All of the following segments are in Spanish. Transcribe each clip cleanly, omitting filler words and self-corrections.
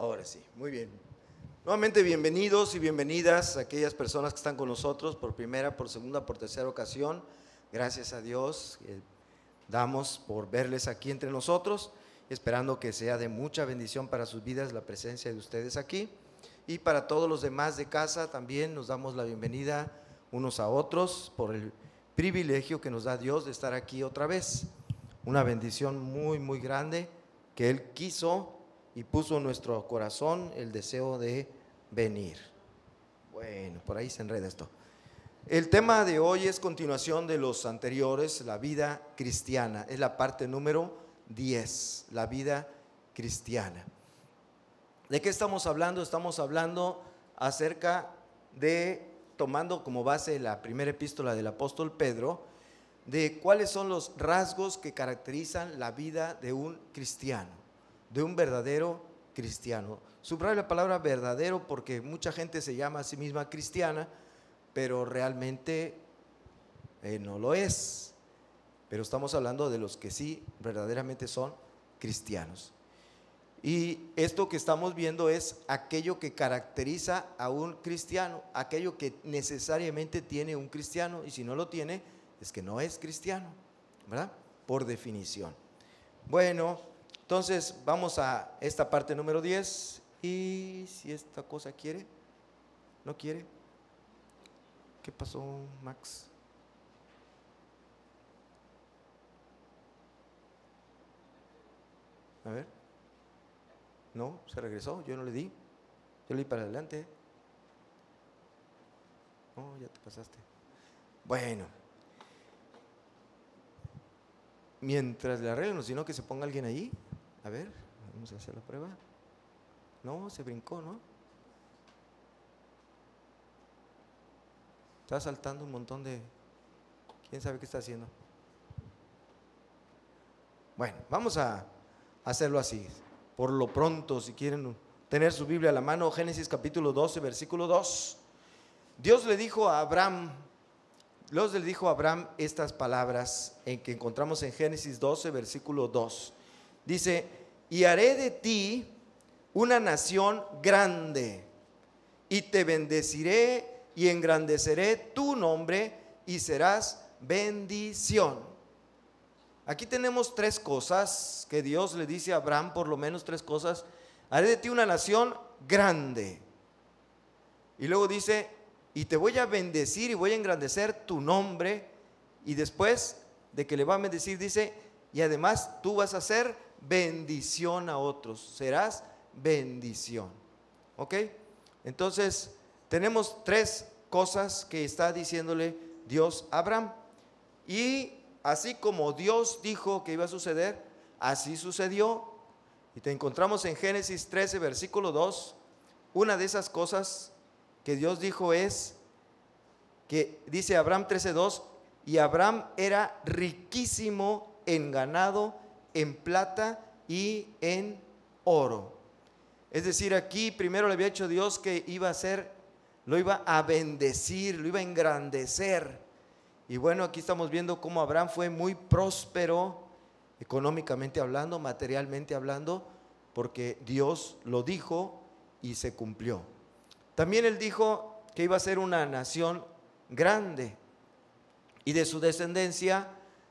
Ahora sí, muy bien. Nuevamente bienvenidos y bienvenidas a aquellas personas que están con nosotros por primera, por segunda, por tercera ocasión. Gracias a Dios damos por verles aquí entre nosotros, esperando que sea de mucha bendición para sus vidas la presencia de ustedes aquí. Y para todos los demás de casa también nos damos la bienvenida unos a otros por el privilegio que nos da Dios de estar aquí otra vez. Una bendición muy, muy grande que Él quiso y puso en nuestro corazón el deseo de venir. Bueno, por ahí se enreda esto. El tema de hoy es continuación de los anteriores, la vida cristiana. Es la parte número 10, la vida cristiana. ¿De qué estamos hablando? Estamos hablando acerca de, tomando como base la primera epístola del apóstol Pedro, de cuáles son los rasgos que caracterizan la vida de un cristiano, de un verdadero cristiano. Subrayo la palabra verdadero porque mucha gente se llama a sí misma cristiana, pero realmente no lo es. Pero estamos hablando de los que sí verdaderamente son cristianos. Y esto que estamos viendo es aquello que caracteriza a un cristiano, aquello que necesariamente tiene un cristiano, y si no lo tiene, es que no es cristiano, ¿verdad? Por definición. Bueno, entonces vamos a esta parte número 10. Y si esta cosa quiere, ¿no quiere? ¿Qué pasó, Max? A ver. No, se regresó, yo no le di. Yo le di para adelante. Oh, ya te pasaste. Bueno. Mientras le arreglan, sino que se ponga alguien ahí. A ver, vamos a hacer la prueba. No, se brincó, ¿no? Está saltando un montón de... ¿Quién sabe qué está haciendo? Bueno, vamos a hacerlo así. Por lo pronto, si quieren tener su Biblia a la mano, Génesis capítulo 12, versículo 2. Dios le dijo a Abraham estas palabras en que encontramos en Génesis 12, versículo 2. Dice: y haré de ti una nación grande, y te bendeciré y engrandeceré tu nombre, y serás bendición. Aquí tenemos tres cosas que Dios le dice a Abraham, por lo menos tres cosas. Haré de ti una nación grande. Y luego dice: y te voy a bendecir y voy a engrandecer tu nombre. Y después de que le va a bendecir dice: y además tú vas a ser bendición a otros. Serás bendición. ¿Ok? Entonces tenemos tres cosas que está diciéndole Dios a Abraham. Y así como Dios dijo que iba a suceder, así sucedió. Y te encontramos en Génesis 13, versículo 2. Una de esas cosas que Dios dijo es que dice Abraham 13:2: y Abraham era riquísimo en ganado, en plata y en oro. Es decir, aquí primero le había dicho Dios que iba a hacer, lo iba a bendecir, lo iba a engrandecer. Y bueno, aquí estamos viendo cómo Abraham fue muy próspero, económicamente hablando, materialmente hablando, porque Dios lo dijo y se cumplió. También él dijo que iba a ser una nación grande, y de su descendencia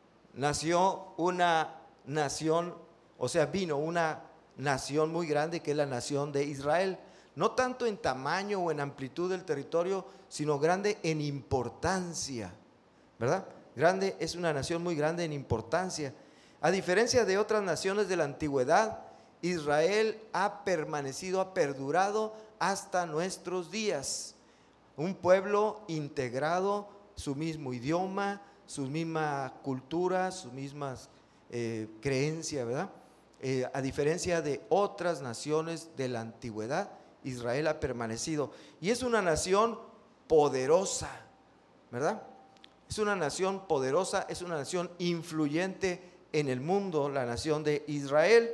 nació una nación, o sea, vino una nación muy grande, que es la nación de Israel. No tanto en tamaño o en amplitud del territorio, sino grande en importancia, ¿verdad? Grande, es una nación muy grande en importancia. A diferencia de otras naciones de la antigüedad, Israel ha permanecido, ha perdurado hasta nuestros días. Un pueblo integrado, su mismo idioma, su misma cultura, sus mismas creencias, ¿verdad? A diferencia de otras naciones de la antigüedad, Israel ha permanecido. Y es una nación poderosa, ¿verdad? Es una nación poderosa, es una nación influyente en el mundo, la nación de Israel.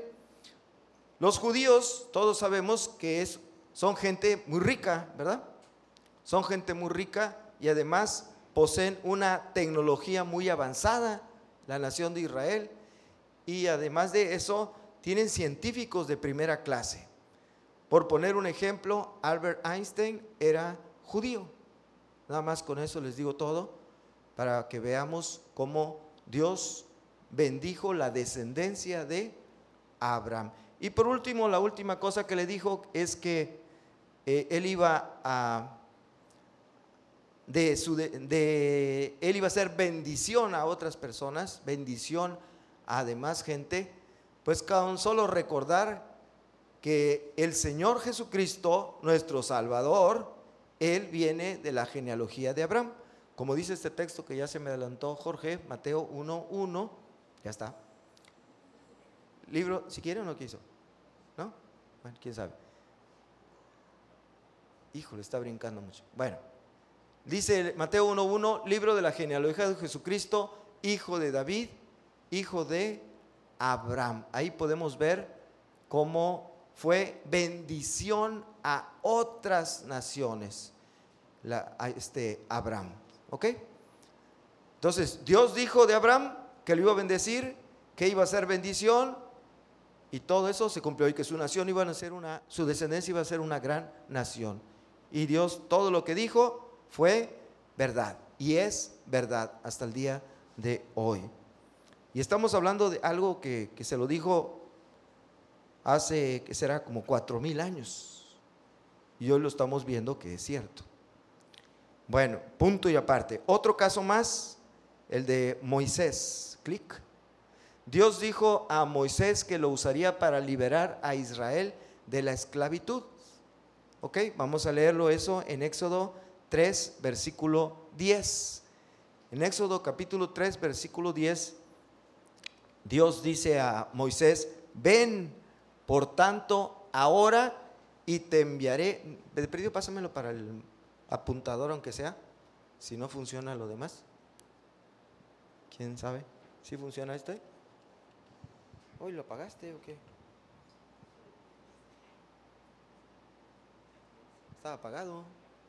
Los judíos, todos sabemos que son gente muy rica, ¿verdad? Son gente muy rica y además poseen una tecnología muy avanzada, la nación de Israel. Y además de eso, tienen científicos de primera clase. Por poner un ejemplo, Albert Einstein era judío. Nada más con eso les digo todo, para que veamos cómo Dios bendijo la descendencia de Abraham. Y por último, la última cosa que le dijo es que él iba a ser bendición a otras personas, bendición a demás gente, pues con solo recordar que el Señor Jesucristo, nuestro Salvador, Él viene de la genealogía de Abraham. Como dice este texto que ya se me adelantó Jorge, Mateo 1:1, ya está. Libro, si quiere o no quiso, ¿no? Bueno, quién sabe. Híjole, está brincando mucho. Bueno, dice Mateo 1:1, libro de la genealogía de Jesucristo, hijo de David, hijo de Abraham. Ahí podemos ver cómo fue bendición a otras naciones, Abraham. ¿Ok? Entonces, Dios dijo de Abraham que lo iba a bendecir, que iba a ser bendición, y todo eso se cumplió, y que su nación iba a ser su descendencia iba a ser una gran nación. Y Dios, todo lo que dijo fue verdad, y es verdad hasta el día de hoy. Y estamos hablando de algo que se lo dijo hace, que será como 4,000 años, y hoy lo estamos viendo que es cierto. Bueno, punto y aparte. Otro caso más, el de Moisés. Clic. Dios dijo a Moisés que lo usaría para liberar a Israel de la esclavitud. Ok, vamos a leerlo eso en Éxodo 3, versículo 10. En Éxodo capítulo 3, versículo 10, Dios dice a Moisés: ven, por tanto, ahora, y te enviaré. De perdido, pásamelo para el apuntador, aunque sea, si no funciona lo demás. ¿Quién sabe? ¿Sí funciona esto? ¿Hoy lo apagaste o qué? Estaba apagado.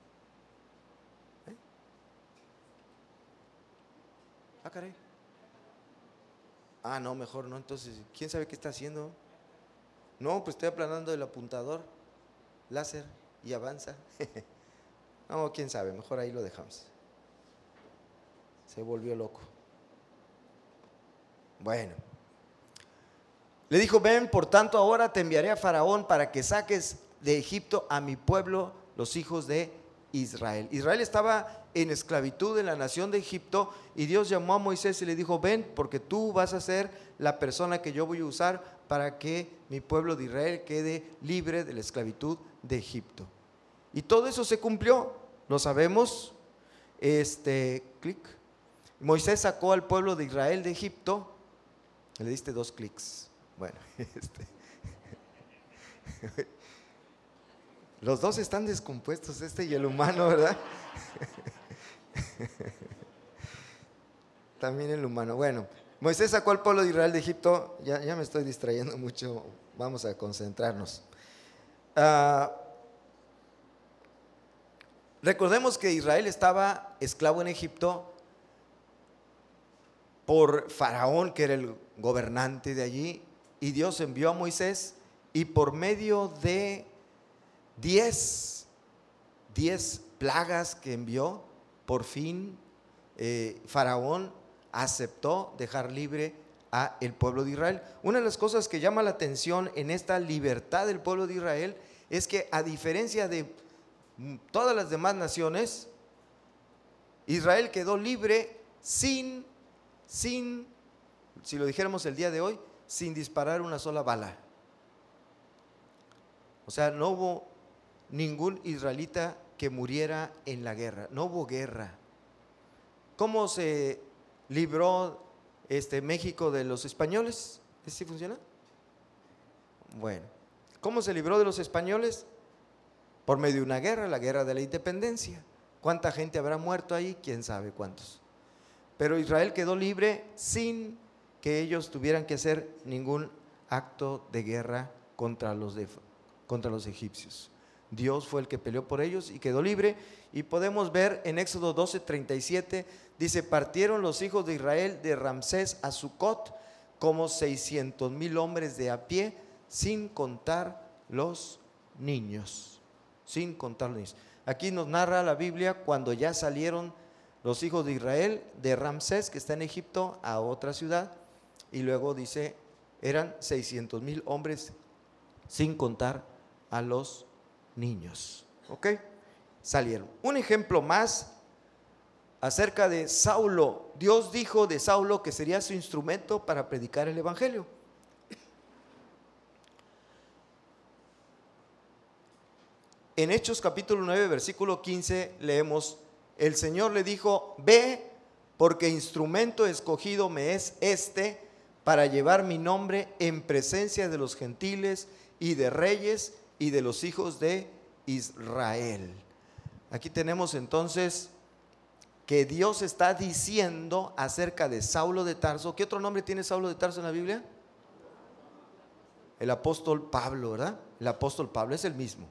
Ah, caray. Ah, no, mejor no. Entonces, ¿quién sabe qué está haciendo? No, pues estoy aplanando el apuntador láser y avanza. No, quién sabe, mejor ahí lo dejamos. Se volvió loco. Bueno. Le dijo: ven, por tanto, ahora te enviaré a Faraón para que saques de Egipto a mi pueblo, los hijos de Israel. Israel estaba en esclavitud en la nación de Egipto, y Dios llamó a Moisés y le dijo: ven, porque tú vas a ser la persona que yo voy a usar para que mi pueblo de Israel quede libre de la esclavitud de Egipto. Y todo eso se cumplió, lo sabemos. Clic. Moisés sacó al pueblo de Israel de Egipto. Le diste 2 clics. Bueno, los dos están descompuestos, y el humano, ¿verdad? También el humano. Bueno, Moisés sacó al pueblo de Israel de Egipto. Ya me estoy distrayendo mucho, vamos a concentrarnos. Recordemos que Israel estaba esclavo en Egipto por Faraón, que era el gobernante de allí, y Dios envió a Moisés, y por medio de 10 plagas que envió, por fin Faraón aceptó dejar libre a el pueblo de Israel. Una de las cosas que llama la atención en esta libertad del pueblo de Israel es que, a diferencia de todas las demás naciones, Israel quedó libre sin, si lo dijéramos el día de hoy, sin disparar una sola bala. O sea, no hubo ningún israelita que muriera en la guerra, no hubo guerra. ¿Cómo se libró México de los españoles? ¿Sí funciona? Bueno, ¿cómo se libró de los españoles? Por medio de una guerra, la guerra de la independencia. ¿Cuánta gente habrá muerto ahí? Quién sabe cuántos. Pero Israel quedó libre sin que ellos tuvieran que hacer ningún acto de guerra contra los egipcios. Dios fue el que peleó por ellos y quedó libre. Y podemos ver en Éxodo 12:37, dice: partieron los hijos de Israel de Ramsés a Sucot como 600,000 hombres de a pie, sin contar los niños, sin contar los niños. Aquí nos narra la Biblia cuando ya salieron los hijos de Israel de Ramsés, que está en Egipto, a otra ciudad, y luego dice, eran 600,000 hombres, sin contar a los niños. ¿Ok? Salieron. Un ejemplo más acerca de Saulo. Dios dijo de Saulo que sería su instrumento para predicar el evangelio. En Hechos capítulo 9, versículo 15 leemos, el Señor le dijo, ve, porque instrumento escogido me es este para llevar mi nombre en presencia de los gentiles y de reyes y de los hijos de Israel. Aquí tenemos entonces que Dios está diciendo acerca de Saulo de Tarso. ¿Qué otro nombre tiene Saulo de Tarso en la Biblia? El apóstol Pablo, ¿verdad? El apóstol Pablo es el mismo.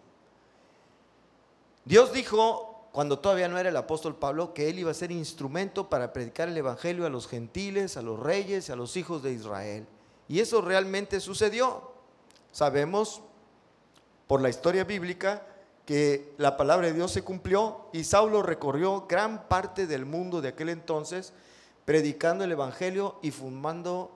Dios dijo, cuando todavía no era el apóstol Pablo, que él iba a ser instrumento para predicar el evangelio a los gentiles, a los reyes, a los hijos de Israel. Y eso realmente sucedió. Sabemos por la historia bíblica que la palabra de Dios se cumplió y Saulo recorrió gran parte del mundo de aquel entonces predicando el evangelio y fundando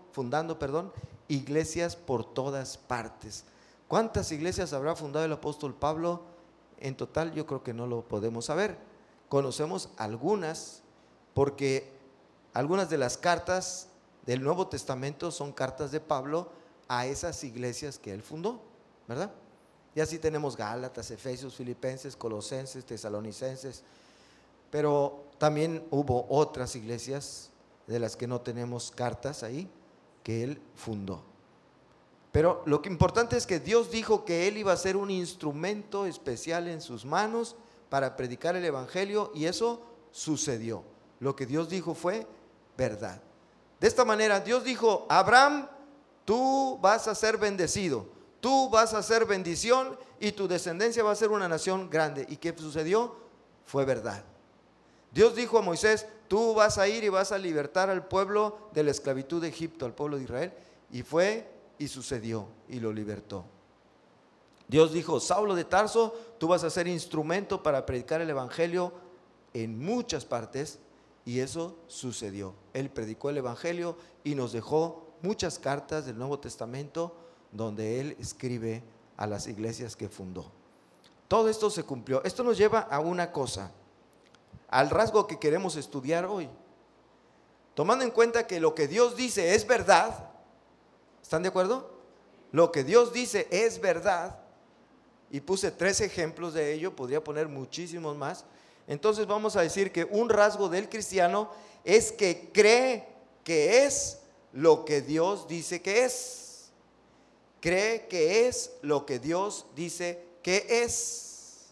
iglesias por todas partes. ¿Cuántas iglesias habrá fundado el apóstol Pablo? En total yo creo que no lo podemos saber. Conocemos algunas porque algunas de las cartas del Nuevo Testamento son cartas de Pablo a esas iglesias que él fundó, ¿verdad? Y así tenemos Gálatas, Efesios, Filipenses, Colosenses, Tesalonicenses, pero también hubo otras iglesias de las que no tenemos cartas ahí que él fundó. Pero lo que importante es que Dios dijo que él iba a ser un instrumento especial en sus manos para predicar el evangelio y eso sucedió. Lo que Dios dijo fue verdad. De esta manera Dios dijo, Abraham, tú vas a ser bendecido, tú vas a ser bendición y tu descendencia va a ser una nación grande. ¿Y qué sucedió? Fue verdad. Dios dijo a Moisés, tú vas a ir y vas a libertar al pueblo de la esclavitud de Egipto, al pueblo de Israel, y fue y sucedió y lo libertó. Dios dijo, Saulo de Tarso, tú vas a ser instrumento para predicar el evangelio en muchas partes, y eso sucedió. Él predicó el evangelio y nos dejó muchas cartas del Nuevo Testamento donde él escribe a las iglesias que fundó. Todo esto se cumplió. Esto nos lleva a una cosa, al rasgo que queremos estudiar hoy. Tomando en cuenta que lo que Dios dice es verdad, ¿están de acuerdo? Lo que Dios dice es verdad, y puse 3 ejemplos de ello, podría poner muchísimos más. Entonces vamos a decir que un rasgo del cristiano es que cree que es lo que Dios dice que es. Cree que es lo que Dios dice que es.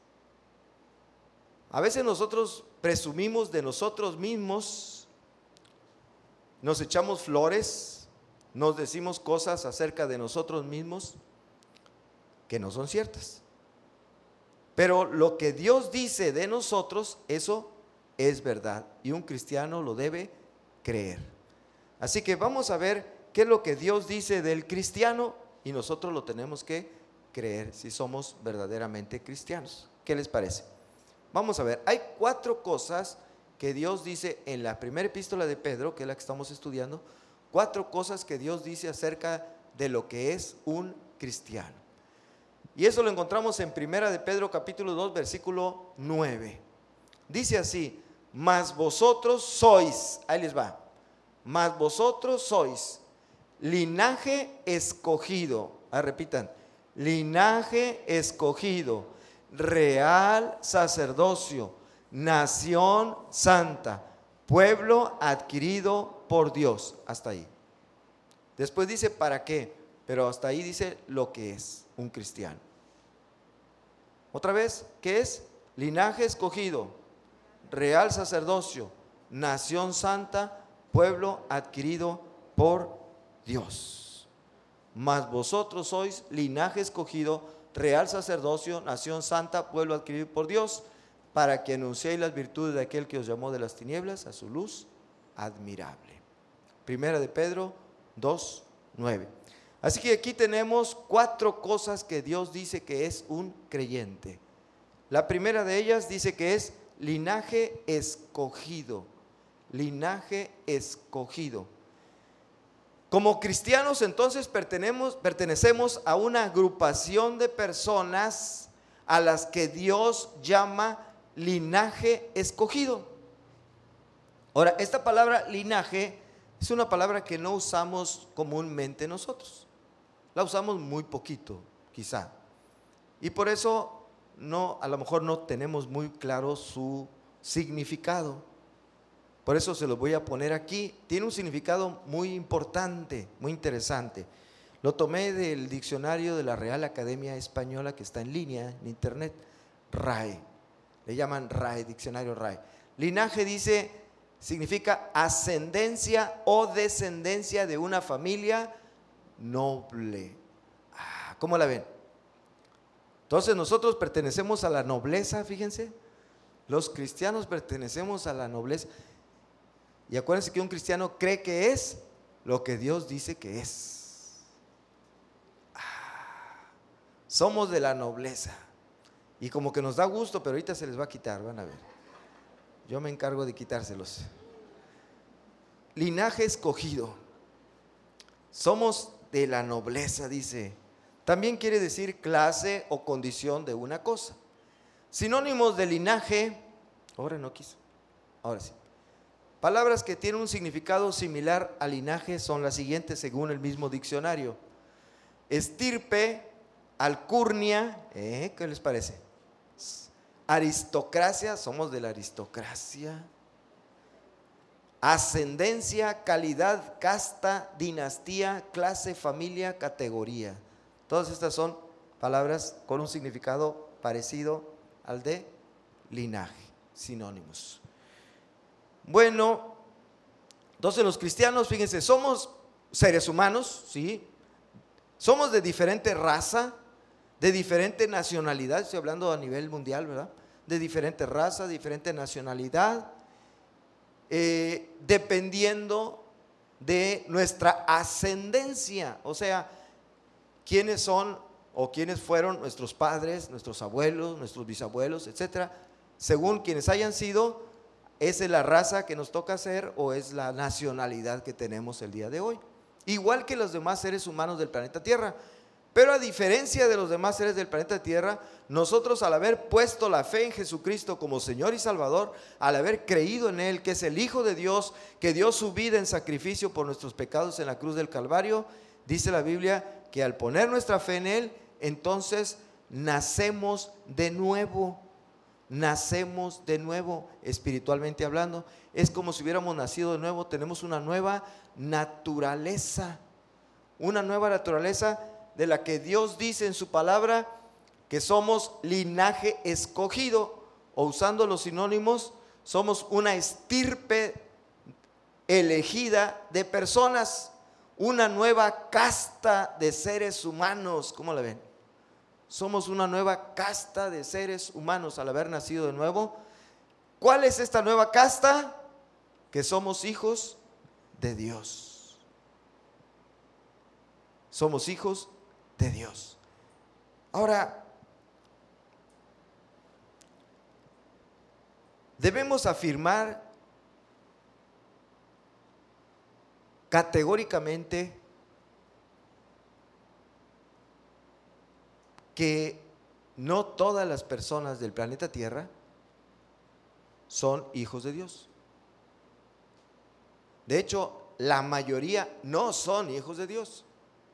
A veces nosotros presumimos de nosotros mismos, nos echamos flores, nos decimos cosas acerca de nosotros mismos que no son ciertas. Pero lo que Dios dice de nosotros, eso es verdad. Y un cristiano lo debe creer. Así que vamos a ver qué es lo que Dios dice del cristiano y nosotros lo tenemos que creer si somos verdaderamente cristianos. ¿Qué les parece? Vamos a ver, hay 4 cosas que Dios dice en la primera epístola de Pedro, que es la que estamos estudiando, 4 cosas que Dios dice acerca de lo que es un cristiano. Y eso lo encontramos en primera de Pedro capítulo 2 versículo 9. Dice así, mas vosotros sois, ahí les va, mas vosotros sois linaje escogido, repitan, linaje escogido, real sacerdocio, nación santa, pueblo adquirido por Dios. Hasta ahí. Después dice para qué, pero hasta ahí dice lo que es un cristiano. Otra vez, ¿qué es? Linaje escogido, real sacerdocio, nación santa, pueblo adquirido por Dios. Mas vosotros sois linaje escogido, real sacerdocio, nación santa, pueblo adquirido por Dios, para que anunciéis las virtudes de aquel que os llamó de las tinieblas a su luz admirable. Primera de Pedro 2:9. Así que aquí tenemos 4 cosas que Dios dice que es un creyente. La primera de ellas dice que es linaje escogido. Linaje escogido. Como cristianos entonces pertenecemos a una agrupación de personas a las que Dios llama linaje escogido. Ahora, esta palabra linaje es una palabra que no usamos comúnmente nosotros. La usamos muy poquito, quizá. Y por eso a lo mejor no tenemos muy claro su significado. Por eso se los voy a poner aquí. Tiene un significado muy importante, muy interesante. Lo tomé del diccionario de la Real Academia Española, que está en línea, en internet, RAE. Le llaman RAE, diccionario RAE. Linaje significa ascendencia o descendencia de una familia noble. ¿Cómo la ven? Entonces nosotros pertenecemos a la nobleza, fíjense. Los cristianos pertenecemos a la nobleza. Y acuérdense que un cristiano cree que es lo que Dios dice que es. Somos de la nobleza. Y como que nos da gusto, pero ahorita se les va a quitar, van a ver. Yo me encargo de quitárselos. Linaje escogido. Somos de la nobleza, dice. También quiere decir clase o condición de una cosa. Sinónimos de linaje. Ahora no quiso. Ahora sí. Palabras que tienen un significado similar al linaje son las siguientes según el mismo diccionario. Estirpe, alcurnia, ¿qué les parece? Aristocracia, somos de la aristocracia. Ascendencia, calidad, casta, dinastía, clase, familia, categoría. Todas estas son palabras con un significado parecido al de linaje, sinónimos. Bueno, entonces los cristianos, fíjense, somos seres humanos, ¿sí? Somos de diferente raza, de diferente nacionalidad, estoy hablando a nivel mundial, ¿verdad? De diferente raza, diferente nacionalidad, dependiendo de nuestra ascendencia, o sea, quiénes son o quiénes fueron nuestros padres, nuestros abuelos, nuestros bisabuelos, etcétera, según quienes hayan sido. ¿Esa es la raza que nos toca ser o es la nacionalidad que tenemos el día de hoy? Igual que los demás seres humanos del planeta Tierra. Pero a diferencia de los demás seres del planeta Tierra, nosotros al haber puesto la fe en Jesucristo como Señor y Salvador, al haber creído en Él, que es el Hijo de Dios, que dio su vida en sacrificio por nuestros pecados en la cruz del Calvario, dice la Biblia que al poner nuestra fe en Él, entonces nacemos de nuevo. Nacemos de nuevo, espiritualmente hablando. Es como si hubiéramos nacido de nuevo. Tenemos una nueva naturaleza. Una nueva naturaleza de la que Dios dice en su palabra que somos linaje escogido, o usando los sinónimos, somos una estirpe elegida de personas, una nueva casta de seres humanos. ¿Cómo la ven? Somos una nueva casta de seres humanos al haber nacido de nuevo. ¿Cuál es esta nueva casta? Que somos hijos de Dios. Somos hijos de Dios. Ahora, debemos afirmar categóricamente que no todas las personas del planeta Tierra son hijos de Dios. De hecho, la mayoría no son hijos de Dios.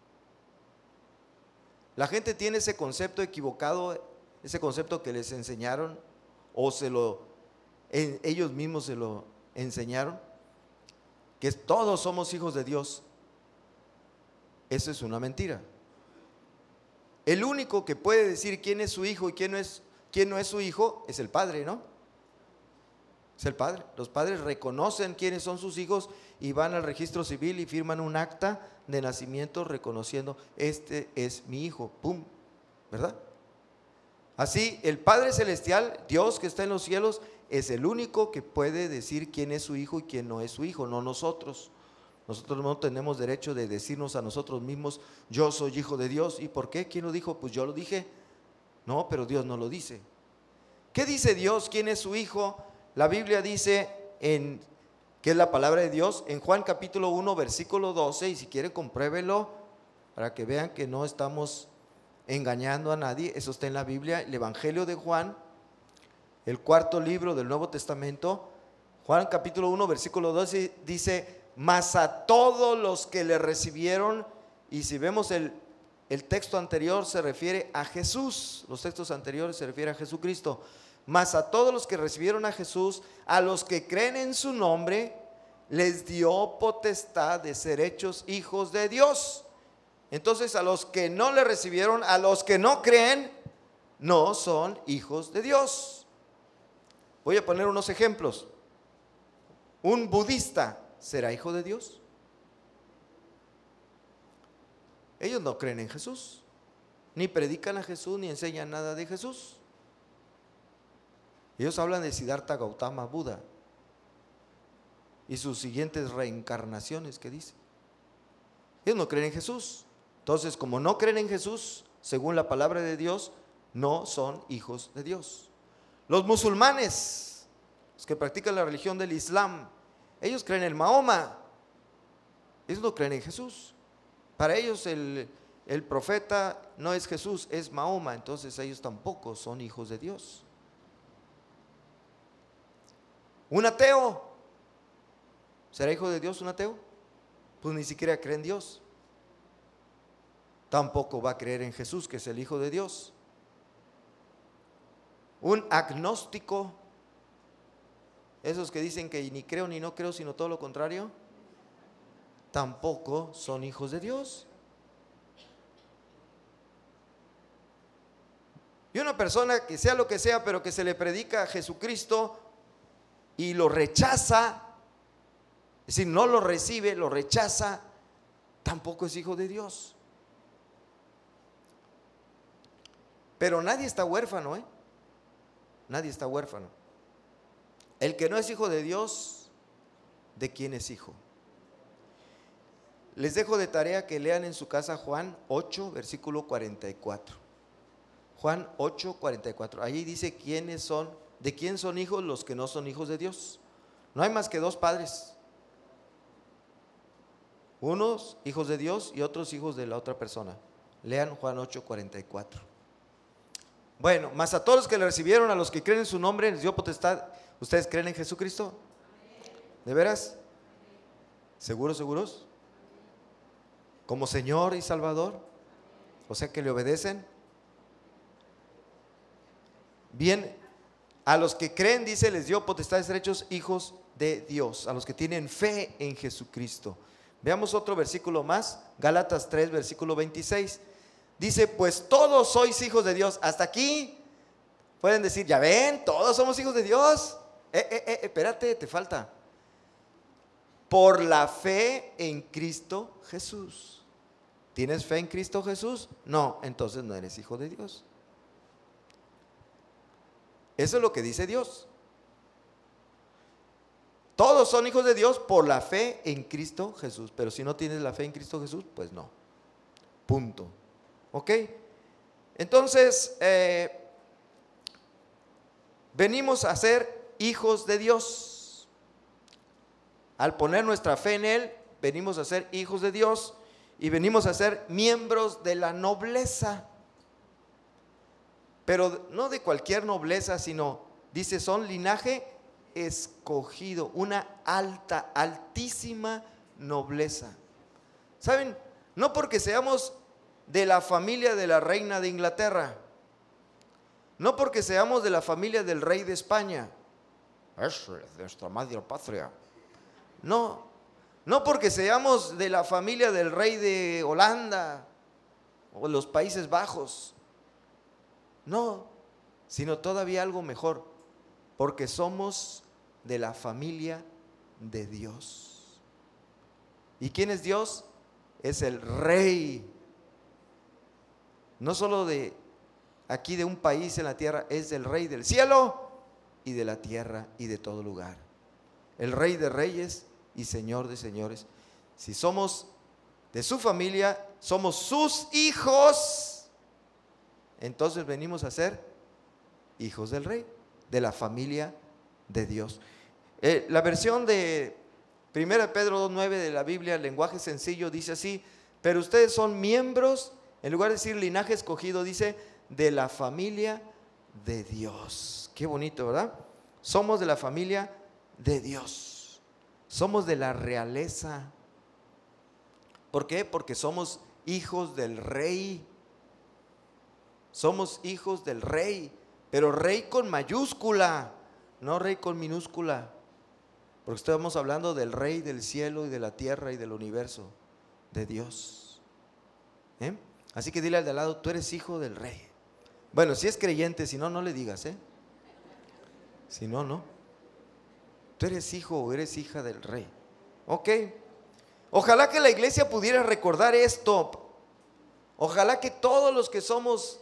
La gente tiene ese concepto equivocado, ese concepto que les enseñaron o ellos mismos se lo enseñaron, que todos somos hijos de Dios. Eso es una mentira. El único que puede decir quién es su hijo y quién no es su hijo es el padre, ¿no? Es el padre. Los padres reconocen quiénes son sus hijos y van al registro civil y firman un acta de nacimiento reconociendo: este es mi hijo, pum, ¿verdad? Así, el Padre Celestial, Dios que está en los cielos, es el único que puede decir quién es su hijo y quién no es su hijo, no nosotros. Nosotros no tenemos derecho de decirnos a nosotros mismos, yo soy hijo de Dios. ¿Y por qué? ¿Quién lo dijo? Pues yo lo dije. No, pero Dios no lo dice. ¿Qué dice Dios? ¿Quién es su hijo? La Biblia dice, que es la palabra de Dios, en Juan capítulo 1, versículo 12, y si quiere compruébelo para que vean que no estamos engañando a nadie. Eso está en la Biblia, el Evangelio de Juan, el cuarto libro del Nuevo Testamento. Juan capítulo 1, versículo 12 dice, mas a todos los que le recibieron, y si vemos el texto anterior se refiere a Jesús, los textos anteriores se refieren a Jesucristo. Mas a todos los que recibieron a Jesús, a los que creen en su nombre, les dio potestad de ser hechos hijos de Dios. Entonces a los que no le recibieron, a los que no creen, no son hijos de Dios. Voy a poner unos ejemplos. ¿Un budista será hijo de Dios? Ellos no creen en Jesús, ni predican a Jesús, ni enseñan nada de Jesús. Ellos hablan de Siddhartha Gautama Buda y sus siguientes reencarnaciones que dice. Ellos no creen en Jesús. Entonces, como no creen en Jesús, según la palabra de Dios, no son hijos de Dios. Los musulmanes, los que practican la religión del Islam, ellos creen en Mahoma. Ellos no creen en Jesús. Para ellos el profeta no es Jesús, es Mahoma. Entonces ellos tampoco son hijos de Dios. ¿Un ateo será hijo de Dios? ¿Un ateo? Pues ni siquiera cree en Dios. Tampoco va a creer en Jesús, que es el Hijo de Dios. Un agnóstico, esos que dicen que ni creo ni no creo, sino todo lo contrario, tampoco son hijos de Dios. Y una persona que sea lo que sea, pero que se le predica a Jesucristo y lo rechaza, es decir, no lo recibe, lo rechaza, tampoco es hijo de Dios. Pero nadie está huérfano, nadie está huérfano. El que no es hijo de Dios, ¿de quién es hijo? Les dejo de tarea que lean en su casa Juan 8, versículo 44. Juan 8, 44. Allí dice quiénes son, de quién son hijos los que no son hijos de Dios. No hay más que dos padres. Unos hijos de Dios y otros hijos de la otra persona. Lean Juan 8, 44. Bueno, más a todos los que le recibieron, a los que creen en su nombre, les dio potestad. ¿Ustedes creen en Jesucristo? ¿De veras? ¿Seguros, seguros? ¿Como Señor y Salvador? O sea que le obedecen. Bien, a los que creen, dice, les dio potestad de ser hechos hijos de Dios, a los que tienen fe en Jesucristo. Veamos otro versículo más, Gálatas 3, versículo 26. Dice, pues todos sois hijos de Dios. Hasta aquí pueden decir, ya ven, todos somos hijos de Dios. Espérate, te falta. Por la fe en Cristo Jesús. ¿Tienes fe en Cristo Jesús? No, entonces no eres hijo de Dios. Eso es lo que dice Dios. Todos son hijos de Dios por la fe en Cristo Jesús. Pero si no tienes la fe en Cristo Jesús, pues no. Punto. ¿Ok? Entonces, venimos a ser hijos de Dios. Al poner nuestra fe en Él, venimos a ser hijos de Dios y venimos a ser miembros de la nobleza. Pero no de cualquier nobleza, sino, dice, son linaje escogido, una alta, altísima nobleza. ¿Saben? No porque seamos de la familia de la reina de Inglaterra, no porque seamos de la familia del rey de España, es nuestra madre patria. No porque seamos de la familia del rey de Holanda o los Países Bajos. No, sino todavía algo mejor, porque somos de la familia de Dios. ¿Y quién es Dios? Es el Rey. No solo de aquí de un país en la tierra, es el Rey del cielo y de la tierra y de todo lugar. El Rey de reyes y Señor de señores. Si somos de su familia, somos sus hijos, entonces venimos a ser hijos del Rey, de la familia de Dios. La versión de 1 Pedro 2:9 de la Biblia, el lenguaje sencillo, dice así: pero ustedes son miembros, en lugar de decir linaje escogido, dice de la familia de Dios. Qué bonito, ¿verdad? Somos de la familia de Dios, somos de la realeza. ¿Por qué? Porque somos hijos del Rey. Somos hijos del Rey, pero Rey con mayúscula, no Rey con minúscula, porque estamos hablando del Rey del cielo y de la tierra y del universo, de Dios. Así que dile al de al lado: tú eres hijo del Rey. Bueno, si es creyente, si no, no le digas, si no, no. Tú eres hijo o eres hija del Rey. Ok. Ojalá que la iglesia pudiera recordar esto. Ojalá que todos los que somos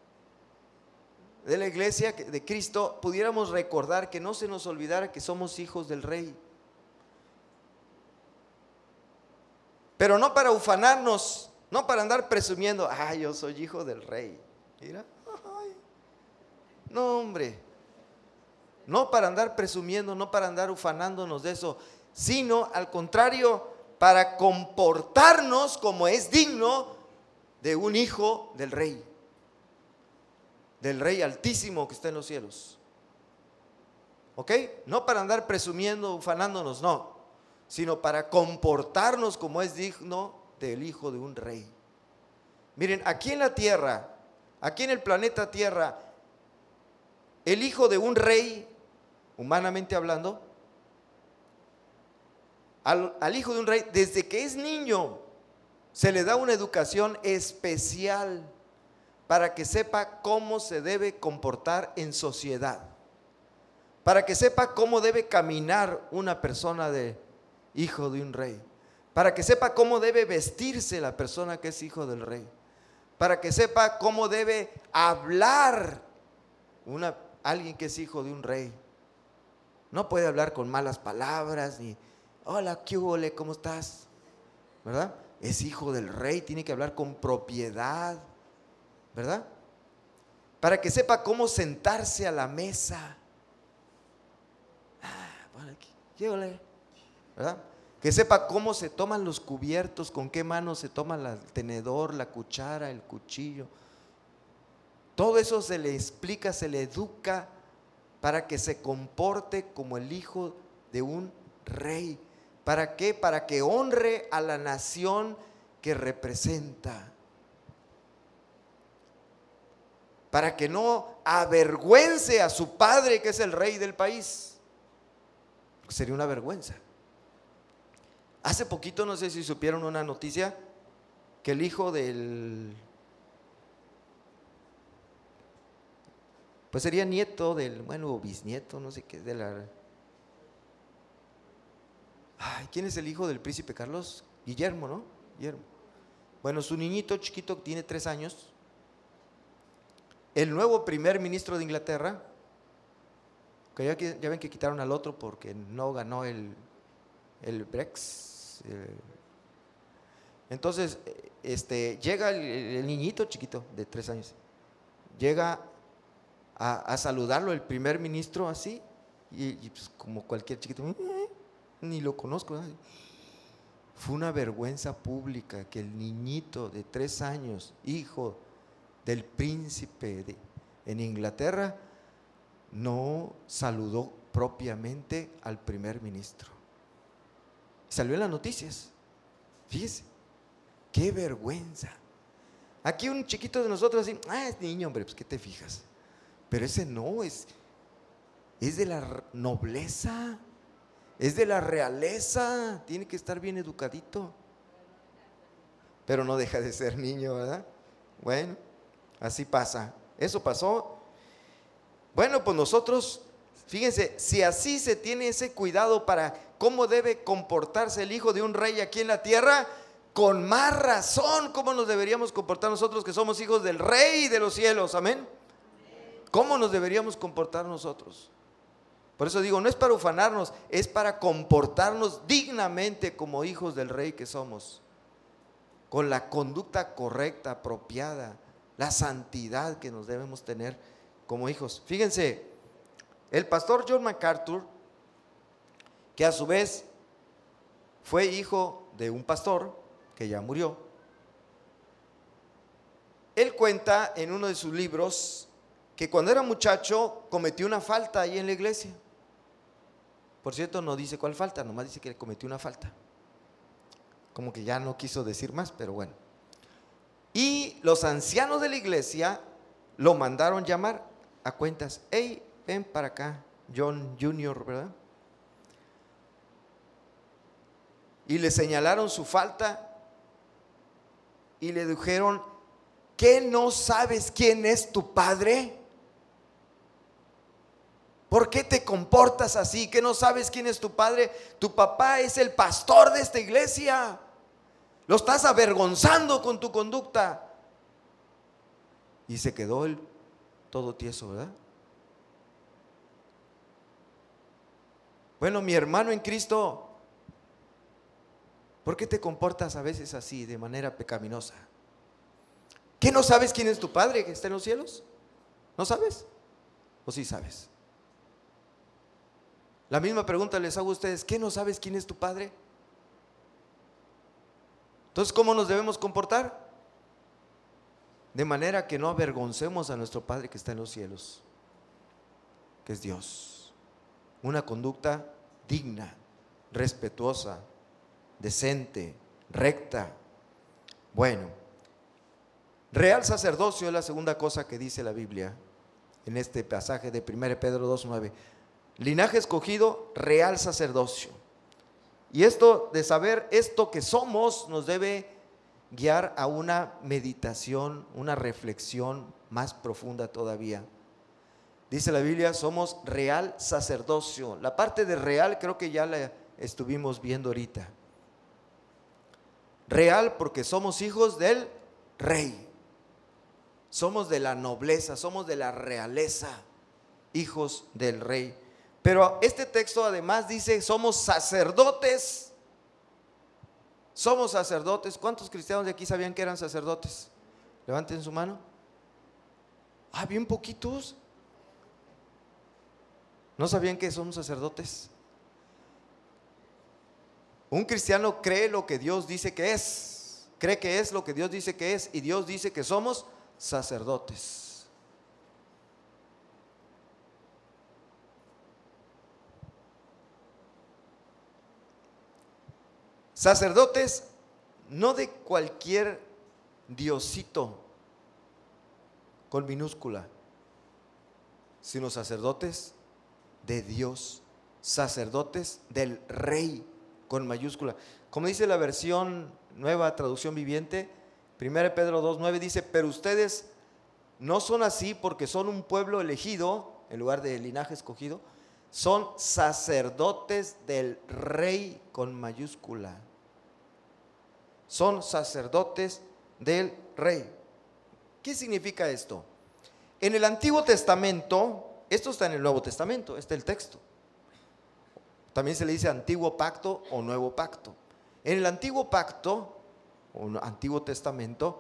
de la iglesia de Cristo pudiéramos recordar, que no se nos olvidara que somos hijos del Rey. Pero no para ufanarnos, no para andar presumiendo: ay, yo soy hijo del Rey. Mira, ay. No, hombre. No para andar presumiendo, no para andar ufanándonos de eso, sino al contrario, para comportarnos como es digno de un hijo del Rey altísimo que está en los cielos. ¿Ok? No para andar presumiendo, ufanándonos, no, sino para comportarnos como es digno del hijo de un Rey. Miren, aquí en la tierra, aquí en el planeta Tierra, el hijo de un rey, humanamente hablando, al hijo de un rey, desde que es niño, se le da una educación especial para que sepa cómo se debe comportar en sociedad, para que sepa cómo debe caminar una persona de hijo de un rey, para que sepa cómo debe vestirse la persona que es hijo del Rey, para que sepa cómo debe hablar alguien que es hijo de un Rey. No puede hablar con malas palabras, ni hola, ¿qué hubo? ¿Cómo estás? ¿Verdad? Es hijo del Rey, tiene que hablar con propiedad, ¿verdad? Para que sepa cómo sentarse a la mesa. ¿Qué hubo? ¿Verdad? Que sepa cómo se toman los cubiertos, con qué manos se toma el tenedor, la cuchara, el cuchillo. Todo eso se le explica, se le educa para que se comporte como el hijo de un rey. ¿Para qué? Para que honre a la nación que representa. Para que no avergüence a su padre, que es el rey del país. Sería una vergüenza. Hace poquito, no sé si supieron una noticia, que el hijo del, pues sería nieto del, bueno, bisnieto, no sé qué, de la, ¿quién es el hijo del príncipe Carlos? Guillermo, ¿no? Guillermo. Bueno, su niñito chiquito tiene 3 años. El nuevo primer ministro de Inglaterra, que ya ven que quitaron al otro porque no ganó el Brexit. Entonces, llega el niñito chiquito de 3 años, llega a saludarlo el primer ministro así, y pues como cualquier chiquito, ni lo conozco, ¿no? Fue una vergüenza pública que el niñito de 3 años, hijo del príncipe en Inglaterra, no saludó propiamente al primer ministro. Salió en las noticias. Fíjese, qué vergüenza. Aquí un chiquito de nosotros así, es niño, hombre, pues ¿qué te fijas? Pero ese no, es de la nobleza, es de la realeza, tiene que estar bien educadito. Pero no deja de ser niño, ¿verdad? Bueno, así pasa. Eso pasó. Bueno, pues nosotros, fíjense, si así se tiene ese cuidado para cómo debe comportarse el hijo de un rey aquí en la tierra, con más razón, ¿cómo nos deberíamos comportar nosotros que somos hijos del Rey de los cielos? Amén. ¿Cómo nos deberíamos comportar nosotros? Por eso digo, no es para ufanarnos, es para comportarnos dignamente como hijos del Rey que somos, con la conducta correcta, apropiada, la santidad que nos debemos tener como hijos. Fíjense, el pastor John MacArthur, que a su vez fue hijo de un pastor que ya murió, él cuenta en uno de sus libros que cuando era muchacho cometió una falta ahí en la iglesia. Por cierto, no dice cuál falta, nomás dice que cometió una falta. Como que ya no quiso decir más, pero bueno. Y los ancianos de la iglesia lo mandaron llamar a cuentas. Hey, ven para acá, John Jr., ¿verdad? Y le señalaron su falta y le dijeron: ¿qué no sabes quién es tu padre? ¿Por qué te comportas así? ¿Qué no sabes quién es tu padre? Tu papá es el pastor de esta iglesia. Lo estás avergonzando con tu conducta. Y se quedó él todo tieso, ¿verdad? Bueno, mi hermano en Cristo, ¿por qué te comportas a veces así, de manera pecaminosa? ¿Qué no sabes quién es tu padre que está en los cielos? ¿No sabes? ¿O sí sabes? La misma pregunta les hago a ustedes: ¿qué no sabes quién es tu padre? Entonces, ¿cómo nos debemos comportar? De manera que no avergoncemos a nuestro Padre que está en los cielos, que es Dios. Una conducta digna, respetuosa, decente, recta. Bueno, real sacerdocio es la segunda cosa que dice la Biblia en este pasaje de 1 Pedro 2:9. Linaje escogido, real sacerdocio. Y esto de saber esto que somos nos debe guiar a una meditación, una reflexión más profunda todavía. Dice la Biblia, somos real sacerdocio. La parte de real creo que ya la estuvimos viendo ahorita. Real porque somos hijos del Rey. Somos de la nobleza, somos de la realeza, hijos del Rey. Pero este texto además dice, somos sacerdotes. Somos sacerdotes. ¿Cuántos cristianos de aquí sabían que eran sacerdotes? Levanten su mano. Ah, bien poquitos. ¿No sabían que somos sacerdotes? Un cristiano cree lo que Dios dice que es. Cree que es lo que Dios dice que es. Y Dios dice que somos sacerdotes. Sacerdotes no de cualquier diosito con minúscula, sino sacerdotes de Dios, sacerdotes del Rey con mayúscula. Como dice la versión Nueva Traducción Viviente, 1 Pedro 2:9 dice, pero ustedes no son así porque son un pueblo elegido, en lugar de linaje escogido, son sacerdotes del Rey con mayúscula. Son sacerdotes del Rey. ¿Qué significa esto? En el Antiguo Testamento, esto está en el Nuevo Testamento, este es el texto. También se le dice Antiguo Pacto o Nuevo Pacto. En el Antiguo Pacto o Antiguo Testamento,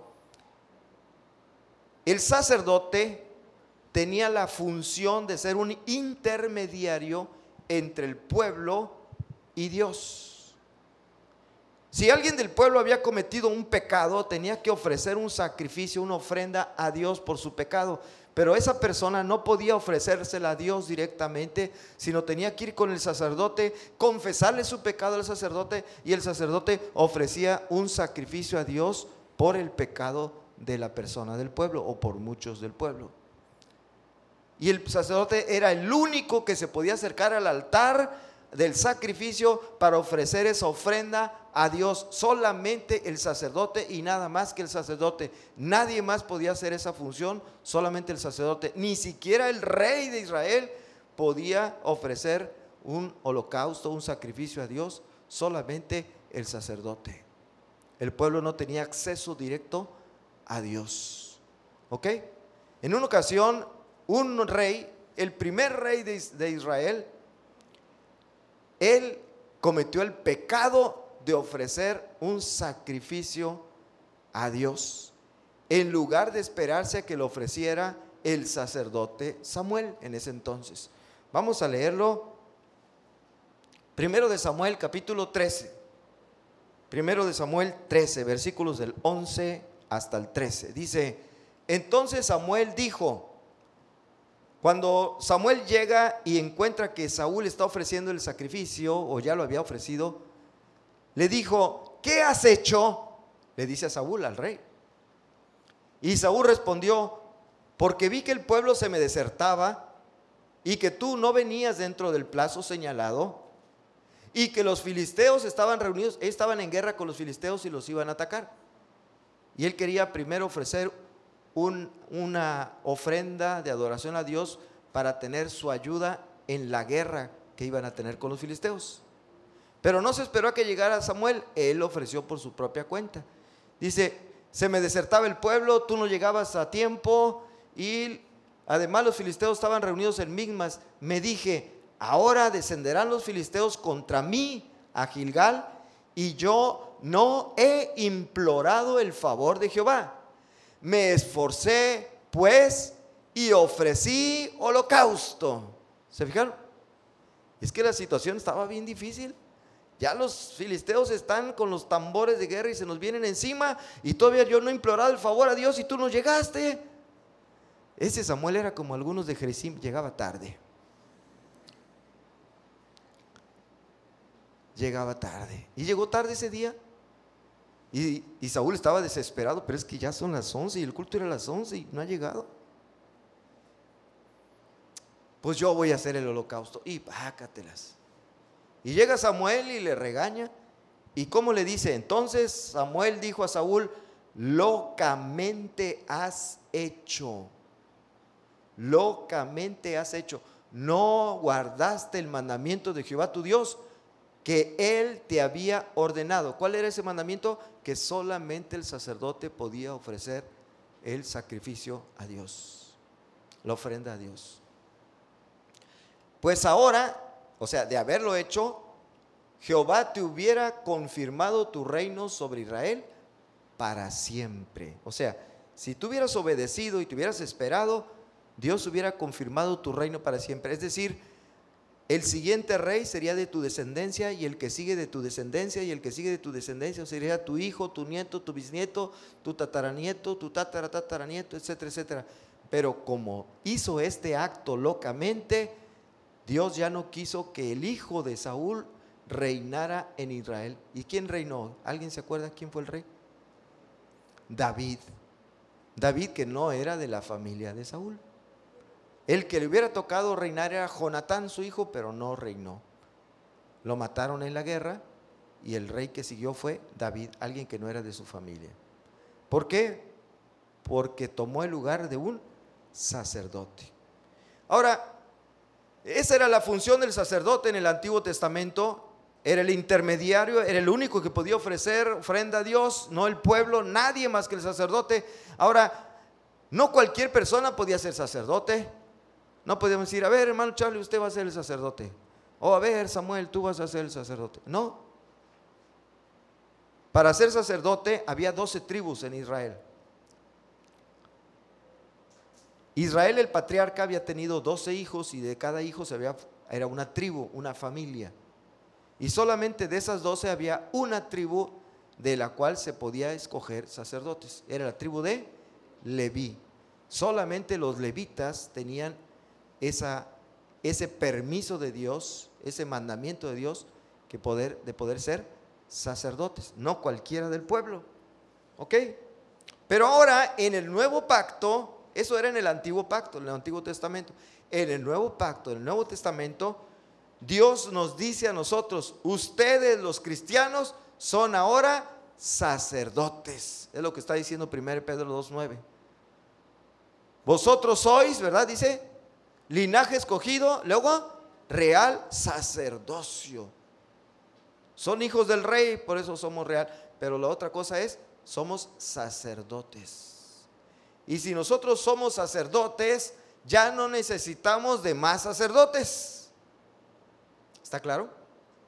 el sacerdote tenía la función de ser un intermediario entre el pueblo y Dios. Si alguien del pueblo había cometido un pecado, tenía que ofrecer un sacrificio, una ofrenda a Dios por su pecado. Pero esa persona no podía ofrecérsela a Dios directamente, sino tenía que ir con el sacerdote, confesarle su pecado al sacerdote, y el sacerdote ofrecía un sacrificio a Dios por el pecado de la persona del pueblo o por muchos del pueblo. Y el sacerdote era el único que se podía acercar al altar del sacrificio para ofrecer esa ofrenda a Dios. Solamente el sacerdote y nada más que el sacerdote. Nadie más podía hacer esa función, solamente el sacerdote. Ni siquiera el rey de Israel podía ofrecer un holocausto, un sacrificio a Dios, solamente el sacerdote. El pueblo no tenía acceso directo a Dios. ¿Ok? En una ocasión, un rey, el primer rey de Israel, él cometió el pecado de ofrecer un sacrificio a Dios, en lugar de esperarse a que lo ofreciera el sacerdote Samuel en ese entonces. Vamos a leerlo. Primero de Samuel, capítulo 13. Primero de Samuel 13, versículos del 11 hasta el 13. Dice: entonces Samuel dijo, cuando Samuel llega y encuentra que Saúl está ofreciendo el sacrificio, o ya lo había ofrecido, le dijo: ¿qué has hecho? Le dice a Saúl, al rey. Y Saúl respondió: porque vi que el pueblo se me desertaba y que tú no venías dentro del plazo señalado, y que los filisteos estaban reunidos, estaban en guerra con los filisteos y los iban a atacar. Y él quería primero ofrecer una ofrenda de adoración a Dios para tener su ayuda en la guerra que iban a tener con los filisteos. Pero no se esperó a que llegara Samuel, él ofreció por su propia cuenta. Dice: se me desertaba el pueblo, tú no llegabas a tiempo, y además los filisteos estaban reunidos en Migmas. Me dije: ahora descenderán los filisteos contra mí a Gilgal, y yo no he implorado el favor de Jehová. Me esforcé pues y ofrecí holocausto. ¿Se fijaron? Es que la situación estaba bien difícil. Ya los filisteos están con los tambores de guerra y se nos vienen encima, y todavía yo no he implorado el favor a Dios y tú no llegaste. Ese Samuel era como algunos de Gerizim, llegaba tarde. Llegaba tarde. Y llegó tarde ese día. Y Saúl estaba desesperado, pero es que ya son las 11 y el culto era a las 11 y no ha llegado. Pues yo voy a hacer el holocausto. Y pácatelas. Y llega Samuel y le regaña. ¿Y cómo le dice? Entonces Samuel dijo a Saúl: locamente has hecho. Locamente has hecho. No guardaste el mandamiento de Jehová tu Dios, que él te había ordenado. ¿Cuál era ese mandamiento? Que solamente el sacerdote podía ofrecer el sacrificio a Dios, la ofrenda a Dios. Pues ahora, o sea, de haberlo hecho, Jehová te hubiera confirmado tu reino sobre Israel para siempre. O sea, si tú hubieras obedecido y te hubieras esperado, Dios hubiera confirmado tu reino para siempre. Es decir, el siguiente rey sería de tu descendencia, y el que sigue de tu descendencia, y el que sigue de tu descendencia sería tu hijo, tu nieto, tu bisnieto, tu tataranieto, tu tataranieto, etcétera, etcétera. Pero como hizo este acto locamente, Dios ya no quiso que el hijo de Saúl reinara en Israel. ¿Y quién reinó? ¿Alguien se acuerda quién fue el rey? David. David, que no era de la familia de Saúl. El que le hubiera tocado reinar era Jonatán, su hijo, pero no reinó. Lo mataron en la guerra, y el rey que siguió fue David, alguien que no era de su familia. ¿Por qué? Porque tomó el lugar de un sacerdote. Ahora, esa era la función del sacerdote en el Antiguo Testamento. Era el intermediario, era el único que podía ofrecer ofrenda a Dios, no el pueblo, nadie más que el sacerdote. Ahora, no cualquier persona podía ser sacerdote. No podíamos decir: a ver, hermano Charlie, usted va a ser el sacerdote. O a ver, Samuel, tú vas a ser el sacerdote. No. Para ser sacerdote había 12 tribus en Israel. Israel, el patriarca, había tenido 12 hijos, y de cada hijo era una tribu, una familia. Y solamente de esas 12 había una tribu de la cual se podía escoger sacerdotes. Era la tribu de Leví. Solamente los levitas tenían ese permiso de Dios, ese mandamiento de Dios, de poder ser sacerdotes, no cualquiera del pueblo. ¿Ok? Pero ahora en el nuevo pacto, eso era en el antiguo pacto, en el Antiguo Testamento. En el nuevo pacto, en el Nuevo Testamento, Dios nos dice a nosotros: ustedes los cristianos son ahora sacerdotes. Es lo que está diciendo 1 Pedro 2:9. Vosotros sois, ¿verdad? Dice, linaje escogido, luego real sacerdocio. Son hijos del rey, por eso somos real. Pero la otra cosa es, somos sacerdotes. Y si nosotros somos sacerdotes, ya no necesitamos de más sacerdotes. ¿Está claro?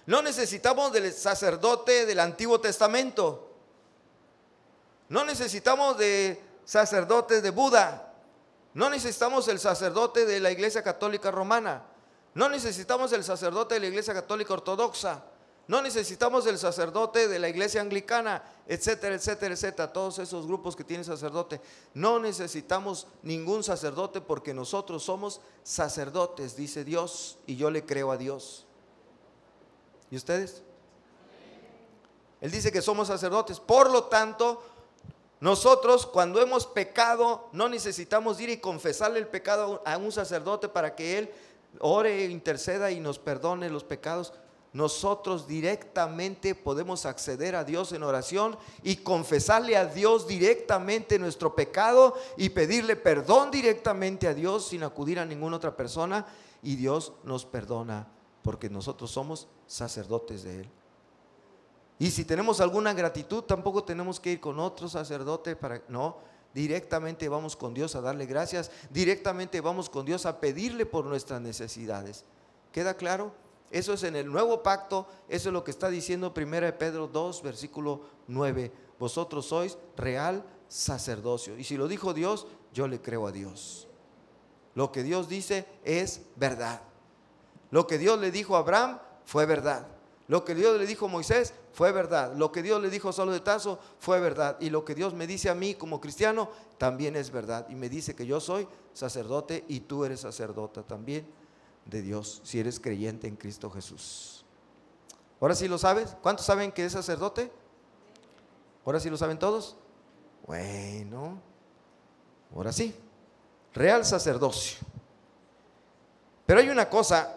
No necesitamos del sacerdote del Antiguo Testamento. No necesitamos de sacerdotes de Buda. No necesitamos el sacerdote de la Iglesia Católica Romana. No necesitamos el sacerdote de la Iglesia Católica Ortodoxa. No necesitamos el sacerdote de la Iglesia Anglicana, etcétera, etcétera, etcétera. Todos esos grupos que tienen sacerdote. No necesitamos ningún sacerdote porque nosotros somos sacerdotes, dice Dios, y yo le creo a Dios. ¿Y ustedes? Él dice que somos sacerdotes. Por lo tanto, nosotros cuando hemos pecado no necesitamos ir y confesarle el pecado a un sacerdote para que él ore, interceda y nos perdone los pecados. Nosotros directamente podemos acceder a Dios en oración y confesarle a Dios directamente nuestro pecado y pedirle perdón directamente a Dios sin acudir a ninguna otra persona, y Dios nos perdona porque nosotros somos sacerdotes de Él. Y si tenemos alguna gratitud, tampoco tenemos que ir con otro sacerdote no, directamente vamos con Dios a darle gracias, directamente vamos con Dios a pedirle por nuestras necesidades. ¿Queda claro? Eso es en el nuevo pacto, eso es lo que está diciendo 1 Pedro 2, versículo 9. Vosotros sois real sacerdocio. Y si lo dijo Dios, yo le creo a Dios. Lo que Dios dice es verdad. Lo que Dios le dijo a Abraham fue verdad. Lo que Dios le dijo a Moisés fue verdad. Lo que Dios le dijo a Saulo de Tarso fue verdad. Y lo que Dios me dice a mí como cristiano también es verdad. Y me dice que yo soy sacerdote y tú eres sacerdota también de Dios, si eres creyente en Cristo Jesús. ¿Ahora sí lo sabes? ¿Cuántos saben que es sacerdote? ¿Ahora sí lo saben todos? Bueno, ahora sí. Real sacerdocio. Pero hay una cosa.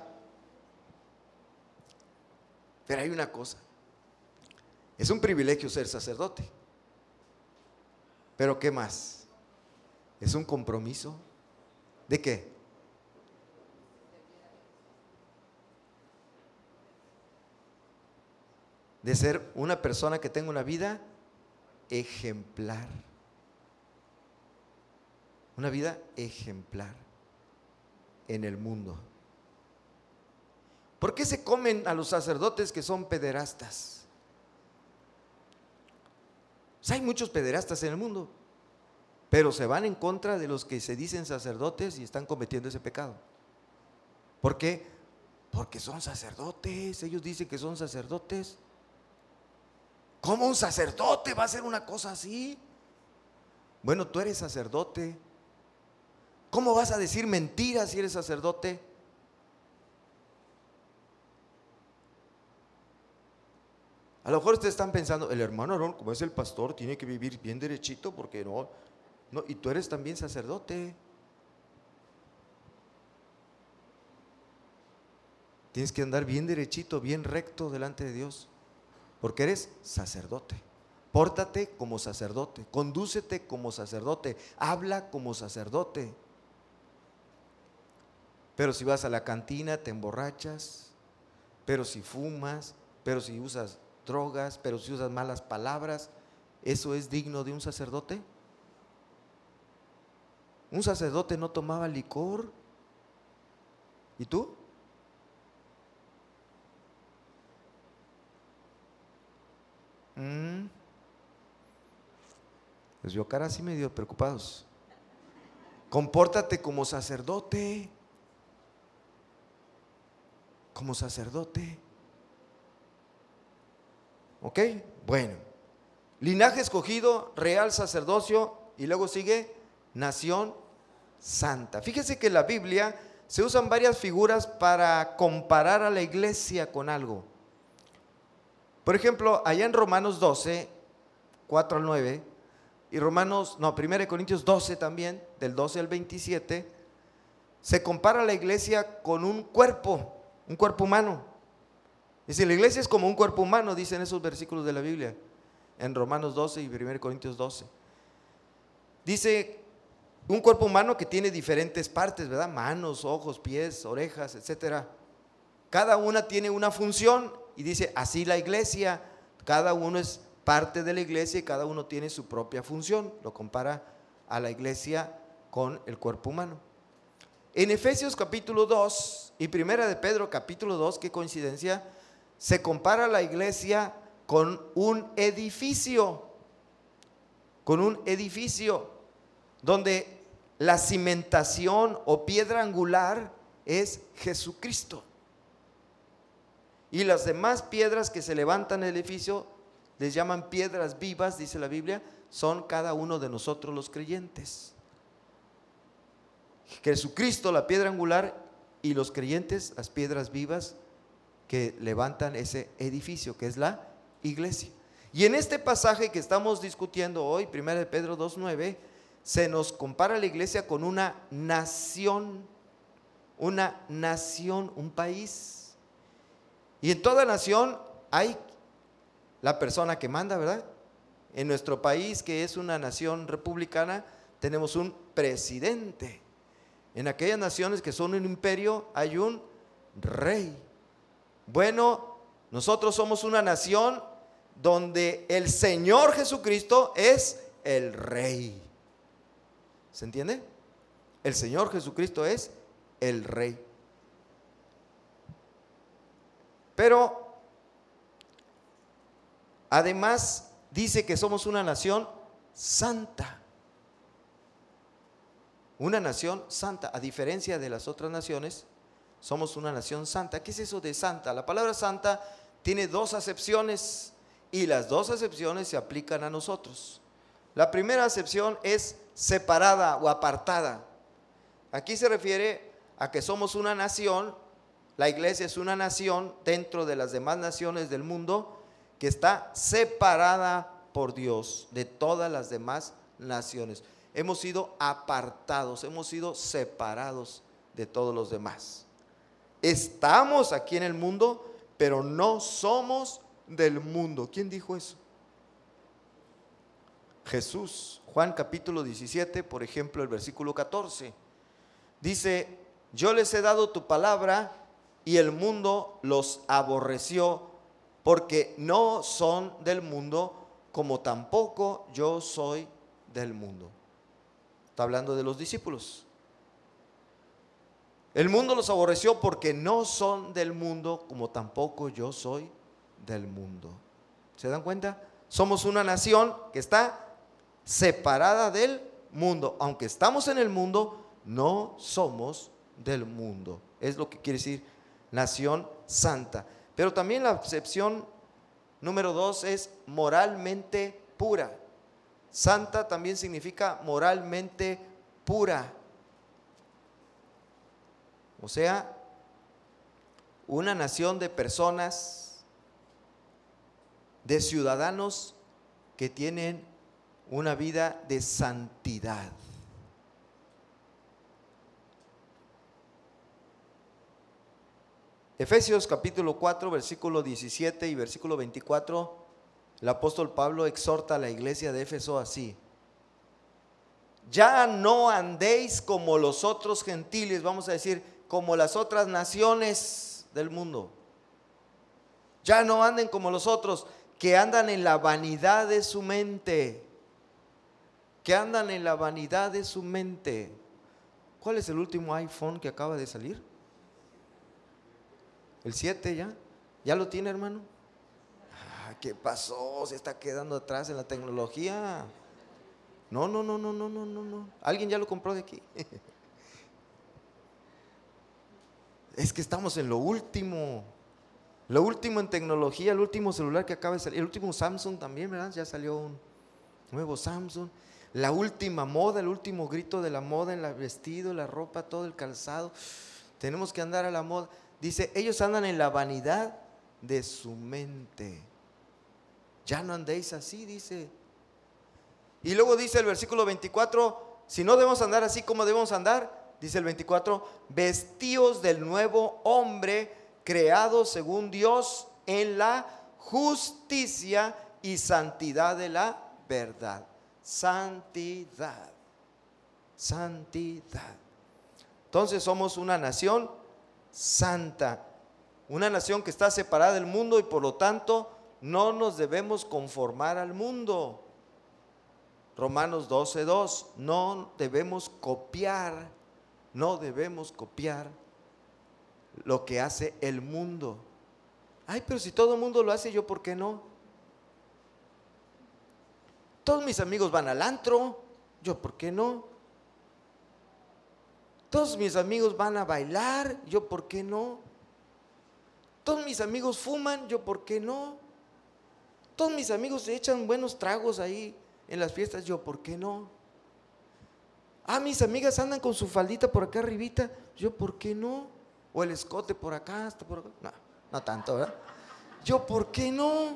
Es un privilegio ser sacerdote. Pero ¿qué más? Es un compromiso. ¿De qué? De ser una persona que tenga una vida ejemplar. Una vida ejemplar en el mundo. ¿Por qué se comen a los sacerdotes que son pederastas? Pues hay muchos pederastas en el mundo, pero se van en contra de los que se dicen sacerdotes y están cometiendo ese pecado. ¿Por qué? Porque son sacerdotes, ellos dicen que son sacerdotes. ¿Cómo un sacerdote va a hacer una cosa así? Bueno, tú eres sacerdote. ¿Cómo vas a decir mentiras si eres sacerdote? A lo mejor ustedes están pensando, el hermano Aarón, como es el pastor, tiene que vivir bien derechito porque no, y tú eres también sacerdote. Tienes que andar bien derechito, bien recto delante de Dios, porque eres sacerdote. Pórtate como sacerdote, condúcete como sacerdote, habla como sacerdote. Pero si vas a la cantina te emborrachas, pero si fumas, pero si usas drogas, pero si usas malas palabras, ¿eso es digno de un sacerdote? Un sacerdote no tomaba licor. ¿Y tú? Les vio cara así medio preocupados. Compórtate como sacerdote. Como sacerdote. ¿Ok? Bueno. Linaje escogido, real sacerdocio, y luego sigue nación santa. Fíjese que en la Biblia se usan varias figuras para comparar a la iglesia con algo. Por ejemplo, allá en Romanos 12, 4 al 9, y 1 Corintios 12 también, del 12 al 27, se compara a la iglesia con un cuerpo humano. Dice, la iglesia es como un cuerpo humano, dicen esos versículos de la Biblia, en Romanos 12 y 1 Corintios 12. Dice, un cuerpo humano que tiene diferentes partes, ¿verdad? Manos, ojos, pies, orejas, etcétera. Cada una tiene una función, y dice, así la iglesia, cada uno es parte de la iglesia y cada uno tiene su propia función. Lo compara a la iglesia con el cuerpo humano. En Efesios capítulo 2 y 1 de Pedro capítulo 2, qué coincidencia, se compara la iglesia con un edificio, donde la cimentación o piedra angular es Jesucristo. Y las demás piedras que se levantan en el edificio les llaman piedras vivas, dice la Biblia, son cada uno de nosotros los creyentes. Jesucristo, la piedra angular, y los creyentes, las piedras vivas que levantan ese edificio, que es la iglesia. Y en este pasaje que estamos discutiendo hoy, 1 de Pedro 2:9, se nos compara la iglesia con una nación, un país. Y en toda nación hay la persona que manda, ¿verdad? En nuestro país, que es una nación republicana, tenemos un presidente. En aquellas naciones que son un imperio hay un rey. Bueno, nosotros somos una nación donde el Señor Jesucristo es el rey. ¿Se entiende? El Señor Jesucristo es el rey. Pero además dice que somos una nación santa. Una nación santa, a diferencia de las otras naciones, somos una nación santa. ¿Qué es eso de santa? La palabra santa tiene dos acepciones y las dos acepciones se aplican a nosotros. La primera acepción es separada o apartada. Aquí se refiere a que somos una nación, la iglesia es una nación dentro de las demás naciones del mundo que está separada por Dios de todas las demás naciones. Hemos sido apartados, hemos sido separados de todos los demás. Estamos aquí en el mundo, pero no somos del mundo. ¿Quién dijo eso? Jesús. Juan capítulo 17, por ejemplo, el versículo 14. Dice: yo les he dado tu palabra y el mundo los aborreció, porque no son del mundo, como tampoco yo soy del mundo. Está hablando de los discípulos. El mundo los aborreció porque no son del mundo, como tampoco yo soy del mundo. ¿Se dan cuenta? Somos una nación que está separada del mundo. Aunque estamos en el mundo, no somos del mundo. Es lo que quiere decir nación santa. Pero también la acepción número 2 es moralmente pura. Santa también significa moralmente pura. O sea, una nación de personas, de ciudadanos que tienen una vida de santidad. Efesios capítulo 4, versículo 17 y versículo 24, el apóstol Pablo exhorta a la iglesia de Éfeso así: ya no andéis como los otros gentiles, vamos a decir, como las otras naciones del mundo. Ya no anden como los otros, que andan en la vanidad de su mente. Que andan en la vanidad de su mente. ¿Cuál es el último iPhone que acaba de salir? ¿El 7 ya? ¿Ya lo tiene, hermano? ¿Qué pasó? Se está quedando atrás en la tecnología. No. ¿Alguien ya lo compró de aquí? Es que estamos en lo último en tecnología, el último celular que acaba de salir, el último Samsung también, ¿verdad? Ya salió un nuevo Samsung. La última moda, el último grito de la moda en el vestido, la ropa, todo el calzado. Tenemos que andar a la moda. Dice, ellos andan en la vanidad de su mente. Ya no andéis así, dice. Y luego dice el versículo 24, si no debemos andar así, ¿cómo debemos andar? Dice el 24, vestíos del nuevo hombre, creado según Dios en la justicia y santidad de la verdad. Santidad. Entonces somos una nación santa, una nación que está separada del mundo y por lo tanto no nos debemos conformar al mundo. Romanos 12:2, no debemos copiar lo que hace el mundo. Ay, pero si todo el mundo lo hace, yo ¿por qué no? Todos mis amigos van al antro, yo ¿por qué no? Todos mis amigos van a bailar, yo ¿por qué no? Todos mis amigos fuman, yo ¿por qué no? Todos mis amigos se echan buenos tragos ahí en las fiestas, yo ¿por qué no? Ah, mis amigas andan con su faldita por acá arribita, yo ¿por qué no? O el escote por acá, hasta por acá. No, no tanto, ¿verdad? Yo ¿por qué no?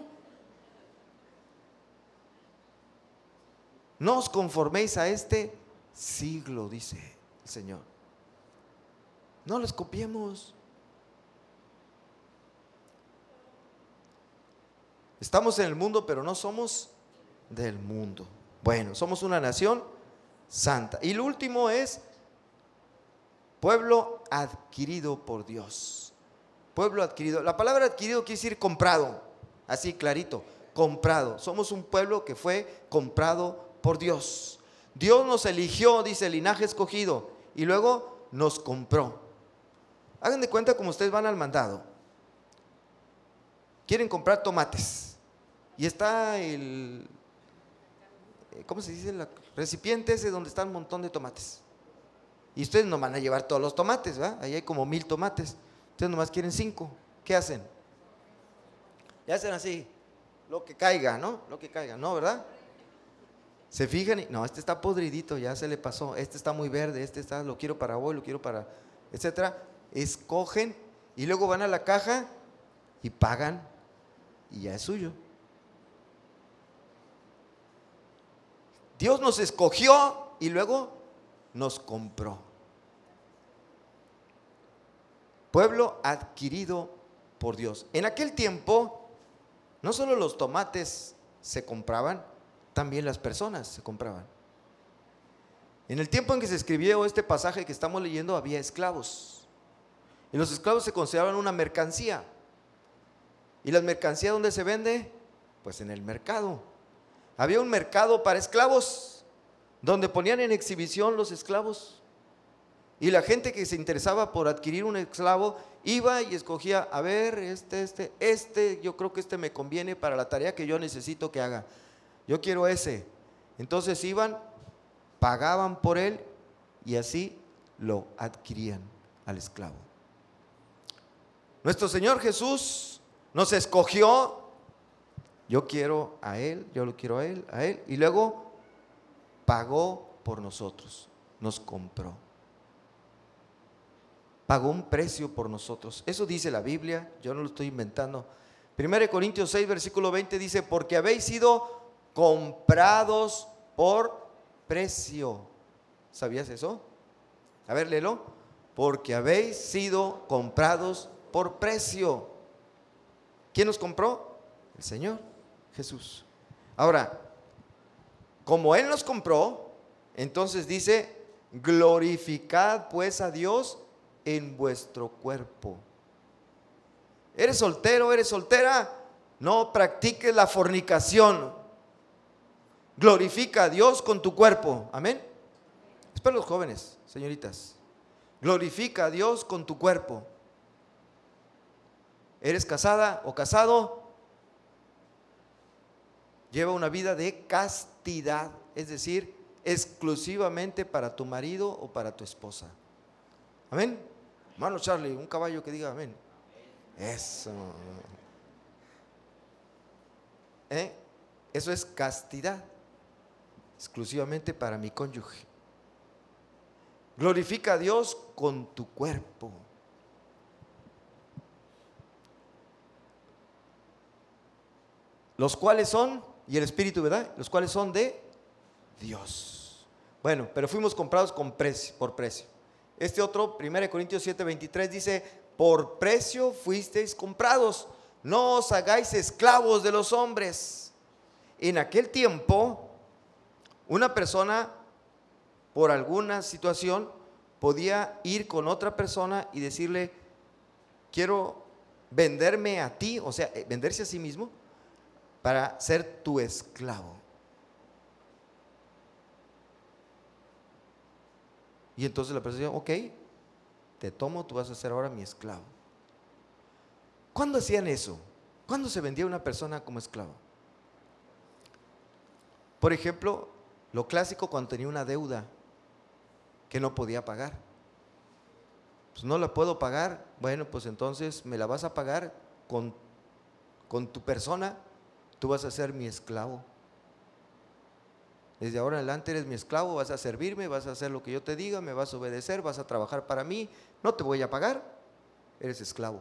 No os conforméis a este siglo, dice el Señor. No los copiemos. Estamos en el mundo, pero no somos del mundo. Bueno, somos una nación santa. Y lo último es pueblo adquirido por Dios. Pueblo adquirido. La palabra adquirido quiere decir comprado. Así clarito, comprado. Somos un pueblo que fue comprado por Dios. Dios nos eligió, dice, linaje escogido, y luego nos compró. Hagan de cuenta como ustedes van al mandado. Quieren comprar tomates. Y está el, ¿cómo se dice? El recipiente ese donde está un montón de tomates. Y ustedes no van a llevar todos los tomates, ¿verdad? Ahí hay como 1000 tomates. Ustedes nomás quieren 5. ¿Qué hacen? Le hacen así, lo que caiga, ¿no? Lo que caiga, ¿no? ¿Verdad? Se fijan y, no, este está podridito, ya se le pasó. Este está muy verde, este está, lo quiero para hoy, lo quiero para, etcétera. Escogen y luego van a la caja y pagan y ya es suyo. Dios nos escogió y luego nos compró. Pueblo adquirido por Dios. En aquel tiempo, no solo los tomates se compraban, también las personas se compraban. En el tiempo en que se escribió este pasaje que estamos leyendo, había esclavos. Y los esclavos se consideraban una mercancía. ¿Y la mercancía dónde se vende? Pues en el mercado. Había un mercado para esclavos, donde ponían en exhibición los esclavos. Y la gente que se interesaba por adquirir un esclavo iba y escogía, a ver, yo creo que este me conviene para la tarea que yo necesito que haga. Yo quiero ese. Entonces iban, pagaban por él y así lo adquirían al esclavo. Nuestro Señor Jesús nos escogió. Yo quiero a Él, yo lo quiero a Él, y luego pagó por nosotros, nos compró. Pagó un precio por nosotros. Eso dice la Biblia, yo no lo estoy inventando. 1 Corintios 6, versículo 20 dice, porque habéis sido comprados por precio. ¿Sabías eso? A ver, léelo. Porque habéis sido comprados por precio. ¿Quién nos compró? El Señor Jesús. Ahora, como Él nos compró, entonces dice, glorificad pues a Dios en vuestro cuerpo. ¿Eres soltero, eres soltera? No practiques la fornicación. Glorifica a Dios con tu cuerpo. Amén. Es para los jóvenes, señoritas. Glorifica a Dios con tu cuerpo. ¿Eres casada o casado? Lleva una vida de castidad, es decir, exclusivamente para tu marido o para tu esposa. Amén. Hermano Charlie, un caballo que diga amén. Eso. Eso es castidad, exclusivamente para mi cónyuge. Glorifica a Dios con tu cuerpo. Los cuales son, y el Espíritu, ¿verdad? Los cuales son de Dios. Bueno, pero fuimos comprados con precio, por precio. Este otro, 1 Corintios 7, 23 dice, por precio fuisteis comprados, no os hagáis esclavos de los hombres. En aquel tiempo, una persona, por alguna situación, podía ir con otra persona y decirle, quiero venderme a ti, o sea, venderse a sí mismo, para ser tu esclavo. Y entonces la persona dice, ok, te tomo, tú vas a ser ahora mi esclavo. ¿Cuándo hacían eso? ¿Cuándo se vendía una persona como esclavo? Por ejemplo, lo clásico cuando tenía una deuda que no podía pagar. Pues no la puedo pagar, bueno, pues entonces me la vas a pagar con tu persona, tú vas a ser mi esclavo. Desde ahora en adelante eres mi esclavo, vas a servirme, vas a hacer lo que yo te diga, me vas a obedecer, vas a trabajar para mí, no te voy a pagar, eres esclavo.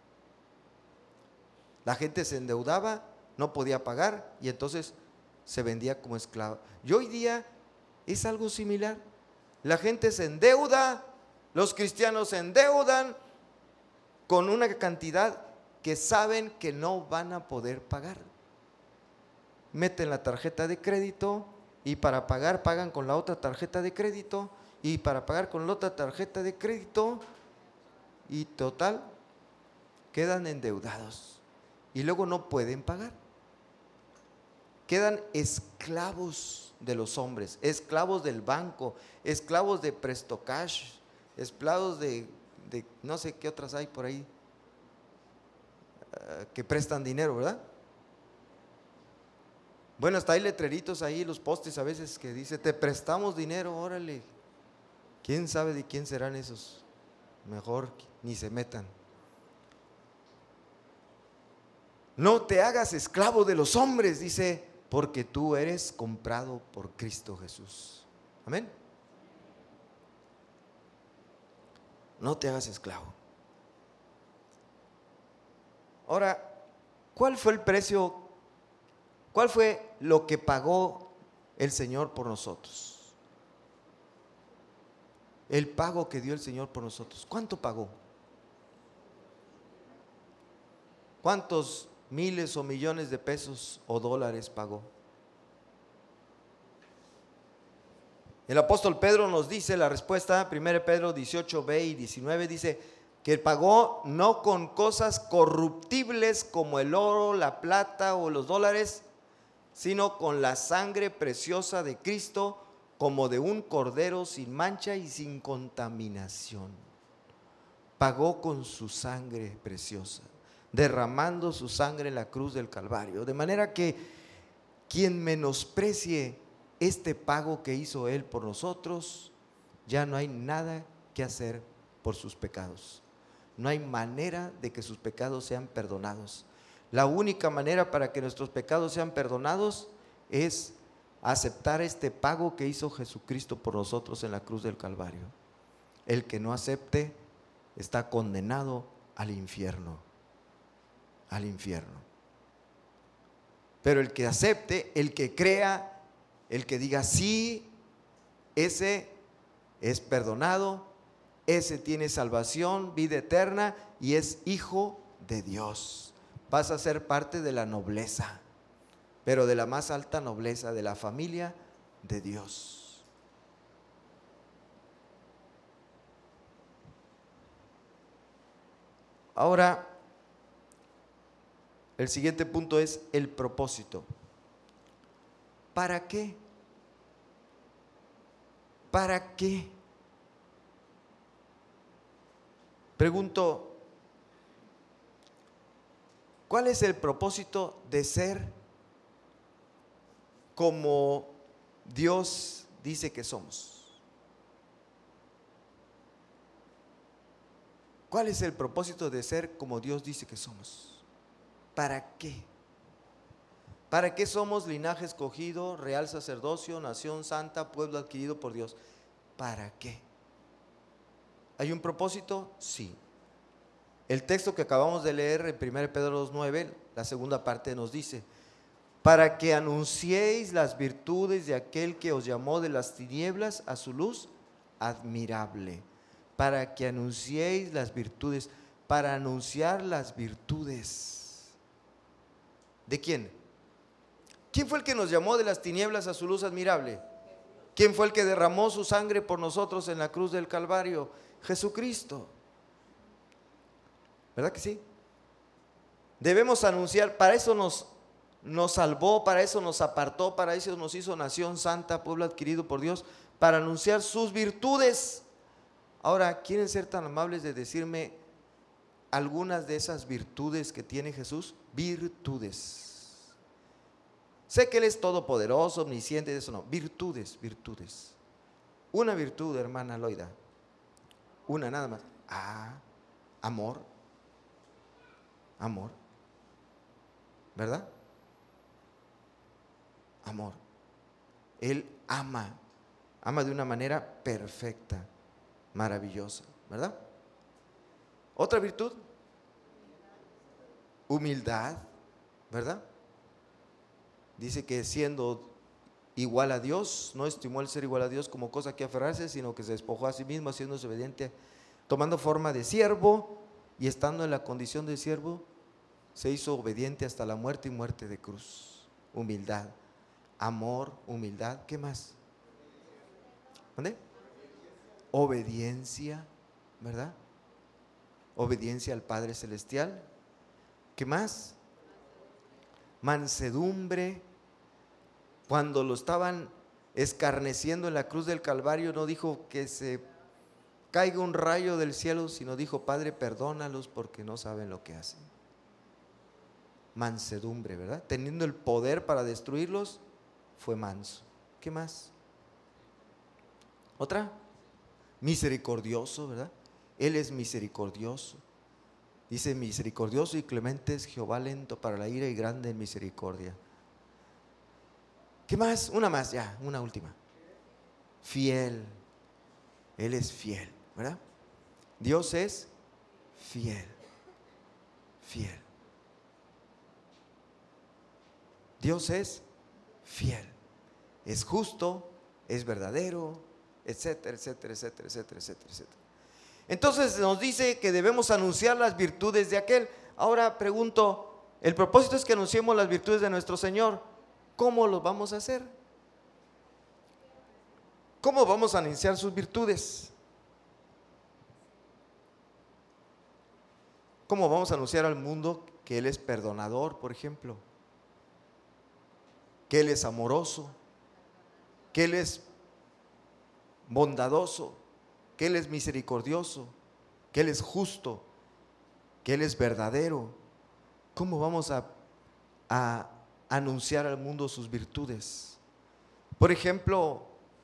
La gente se endeudaba, no podía pagar y entonces se vendía como esclavo. Y hoy día es algo similar. La gente se endeuda, los cristianos se endeudan con una cantidad que saben que no van a poder pagar. Meten la tarjeta de crédito y para pagar pagan con la otra tarjeta de crédito y para pagar con la otra tarjeta de crédito y total quedan endeudados y luego no pueden pagar. Quedan esclavos de los hombres, esclavos del banco, esclavos de Presto Cash, esclavos de no sé qué otras hay por ahí que prestan dinero, ¿verdad? Bueno, hasta hay letreritos ahí, los postes a veces que dice, te prestamos dinero, órale. ¿Quién sabe de quién serán esos? Mejor ni se metan. No te hagas esclavo de los hombres, dice, porque tú eres comprado por Cristo Jesús. Amén. No te hagas esclavo. Ahora, ¿cuál fue el precio? ¿Cuál fue lo que pagó el Señor por nosotros? El pago que dio el Señor por nosotros. ¿Cuánto pagó? ¿Cuántos miles o millones de pesos o dólares pagó? El apóstol Pedro nos dice la respuesta, 1 Pedro 18b y 19, dice que pagó no con cosas corruptibles como el oro, la plata o los dólares, sino con la sangre preciosa de Cristo, como de un cordero sin mancha y sin contaminación. Pagó con su sangre preciosa, derramando su sangre en la cruz del Calvario. De manera que quien menosprecie este pago que hizo Él por nosotros, ya no hay nada que hacer por sus pecados. No hay manera de que sus pecados sean perdonados. La única manera para que nuestros pecados sean perdonados es aceptar este pago que hizo Jesucristo por nosotros en la cruz del Calvario. El que no acepte está condenado al infierno. Al infierno. Pero el que acepte, el que crea, el que diga sí, ese es perdonado, ese tiene salvación, vida eterna y es hijo de Dios. Vas a ser parte de la nobleza, pero de la más alta nobleza, de la familia de Dios. Ahora, el siguiente punto es el propósito. ¿Para qué? ¿Para qué? Pregunto, ¿cuál es el propósito de ser como Dios dice que somos? ¿Cuál es el propósito de ser como Dios dice que somos? ¿Para qué? ¿Para qué somos linaje escogido, real sacerdocio, nación santa, pueblo adquirido por Dios? ¿Para qué? ¿Hay un propósito? Sí. El texto que acabamos de leer en 1 Pedro 2:9, la segunda parte nos dice, para que anunciéis las virtudes de aquel que os llamó de las tinieblas a su luz admirable. Para que anunciéis las virtudes, para anunciar las virtudes. ¿De quién? ¿Quién fue el que nos llamó de las tinieblas a su luz admirable? ¿Quién fue el que derramó su sangre por nosotros en la cruz del Calvario? Jesucristo. ¿Verdad que sí? Debemos anunciar, para eso nos salvó, para eso nos apartó, para eso nos hizo nación santa, pueblo adquirido por Dios, para anunciar sus virtudes. Ahora, ¿quieren ser tan amables de decirme algunas de esas virtudes que tiene Jesús? Virtudes. Sé que Él es todopoderoso, omnisciente, eso no. Virtudes, virtudes. Una virtud, hermana Loida. Una nada más. Amor. Amor. ¿Verdad? Amor. Él ama. Ama de una manera perfecta, maravillosa. ¿Verdad? Otra virtud. Humildad. ¿Verdad? Dice que siendo igual a Dios, no estimó el ser igual a Dios como cosa que aferrarse, sino que se despojó a sí mismo, haciéndose obediente, tomando forma de siervo, y estando en la condición de siervo, se hizo obediente hasta la muerte y muerte de cruz. Humildad, amor, humildad. ¿Qué más? ¿Dónde? Obediencia, ¿verdad? Obediencia al Padre Celestial. ¿Qué más? Mansedumbre. Cuando lo estaban escarneciendo en la cruz del Calvario, no dijo que se caiga un rayo del cielo, sino dijo: Padre, perdónalos porque no saben lo que hacen. Mansedumbre, ¿verdad? Teniendo el poder para destruirlos, fue manso. ¿Qué más? ¿Otra? Misericordioso, ¿verdad? Él es misericordioso. Dice: misericordioso y clemente es Jehová, lento para la ira y grande en misericordia. ¿Qué más? Una más, ya, una última. Fiel. Él es fiel, ¿verdad? Dios es fiel. Fiel. Dios es fiel. Es justo, es verdadero, etcétera, etcétera, etcétera, etcétera, etcétera, etcétera. Entonces nos dice que debemos anunciar las virtudes de aquel. Ahora pregunto, el propósito es que anunciemos las virtudes de nuestro Señor. ¿Cómo lo vamos a hacer? ¿Cómo vamos a anunciar sus virtudes? ¿Cómo vamos a anunciar al mundo que Él es perdonador, por ejemplo? Que Él es amoroso, que Él es bondadoso, que Él es misericordioso, que Él es justo, que Él es verdadero. ¿Cómo vamos a anunciar al mundo sus virtudes? Por ejemplo,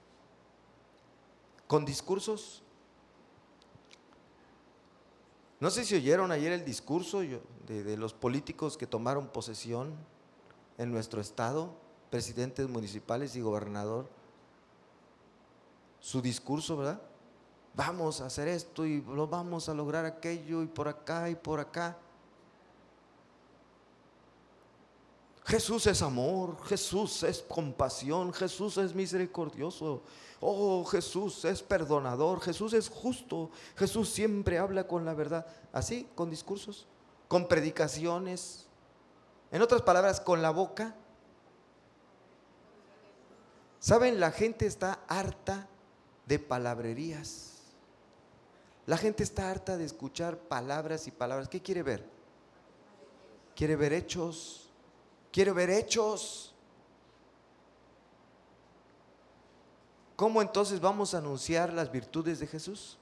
con discursos. No sé si oyeron ayer el discurso de los políticos que tomaron posesión en nuestro estado, presidentes municipales y gobernador. Su discurso, ¿verdad? Vamos a hacer esto y lo vamos a lograr aquello y por acá y por acá. Jesús es amor, Jesús es compasión, Jesús es misericordioso, oh, Jesús es perdonador, Jesús es justo, Jesús siempre habla con la verdad. Así, con discursos, con predicaciones, en otras palabras, con la boca. ¿Saben? La gente está harta de palabrerías. La gente está harta de escuchar palabras y palabras. ¿Qué quiere ver? Quiere ver hechos. Quiero ver hechos. ¿Cómo entonces vamos a anunciar las virtudes de Jesús?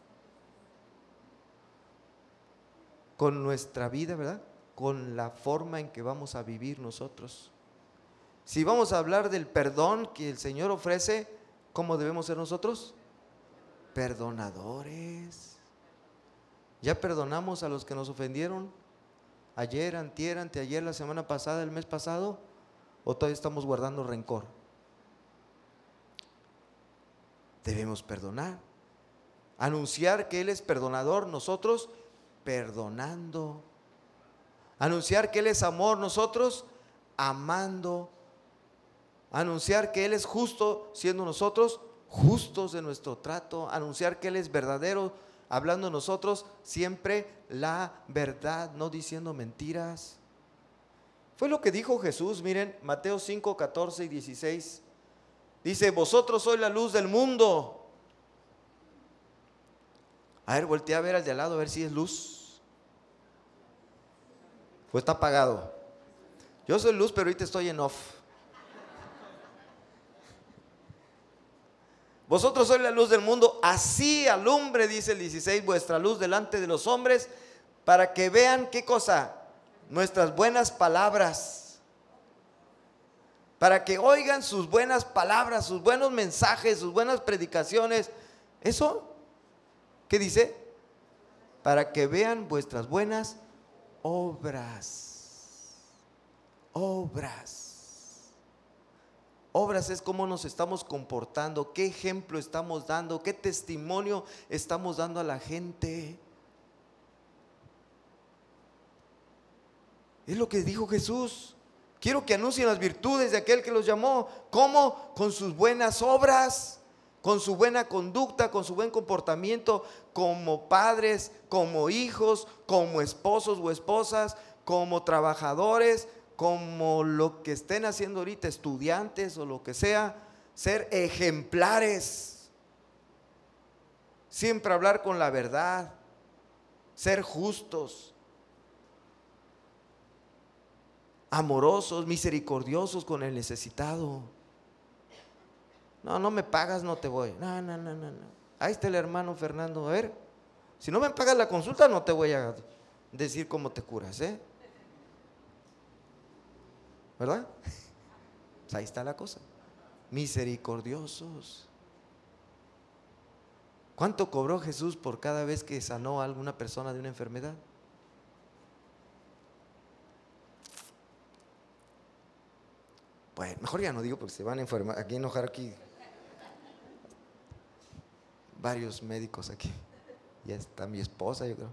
Con nuestra vida, ¿verdad? Con la forma en que vamos a vivir nosotros. Si vamos a hablar del perdón que el Señor ofrece, ¿cómo debemos ser nosotros? Perdonadores. ¿Ya perdonamos a los que nos ofendieron? Ayer, antier, anteayer, la semana pasada, el mes pasado, ¿o todavía estamos guardando rencor? Debemos perdonar, anunciar que Él es perdonador, nosotros perdonando, anunciar que Él es amor, nosotros amando, anunciar que Él es justo, siendo nosotros justos de nuestro trato, anunciar que Él es verdadero, hablando nosotros siempre la verdad, no diciendo mentiras. Fue lo que dijo Jesús. Miren, Mateo 5, 14 y 16. Dice: vosotros sois la luz del mundo. A ver, voltea a ver al de al lado, a ver si es luz o está apagado. Yo soy luz, pero ahorita estoy en off. Vosotros sois la luz del mundo, así alumbre, dice el 16, vuestra luz delante de los hombres, para que vean qué cosa, nuestras buenas palabras, para que oigan sus buenas palabras, sus buenos mensajes, sus buenas predicaciones. ¿Eso qué dice? Para que vean vuestras buenas obras. Obras es cómo nos estamos comportando, qué ejemplo estamos dando, qué testimonio estamos dando a la gente. Es lo que dijo Jesús. Quiero que anuncien las virtudes de aquel que los llamó. ¿Cómo? Con sus buenas obras, con su buena conducta, con su buen comportamiento, como padres, como hijos, como esposos o esposas, como trabajadores, como lo que estén haciendo ahorita, estudiantes o lo que sea. Ser ejemplares, siempre hablar con la verdad, ser justos, amorosos, misericordiosos con el necesitado. No me pagas, no te voy. No. Ahí está el hermano Fernando. A ver, si no me pagas la consulta, no te voy a decir cómo te curas, ¿verdad? Pues ahí está la cosa. Misericordiosos. ¿Cuánto cobró Jesús por cada vez que sanó a alguna persona de una enfermedad? Bueno, mejor ya no digo porque se van a enfermar, aquí enojar aquí varios médicos aquí. Ya está mi esposa, yo creo.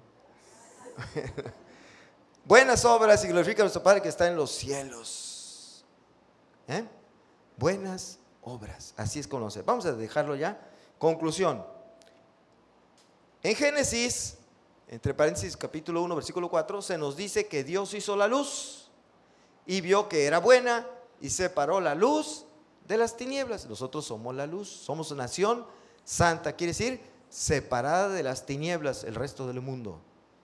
Buenas obras y glorifica a nuestro Padre que está en los cielos. Buenas obras, así es conocer. Vamos a dejarlo ya. Conclusión. En Génesis, entre paréntesis, capítulo 1, versículo 4, se nos dice que Dios hizo la luz y vio que era buena y separó la luz de las tinieblas. Nosotros somos la luz, somos nación santa, quiere decir separada de las tinieblas, el resto del mundo.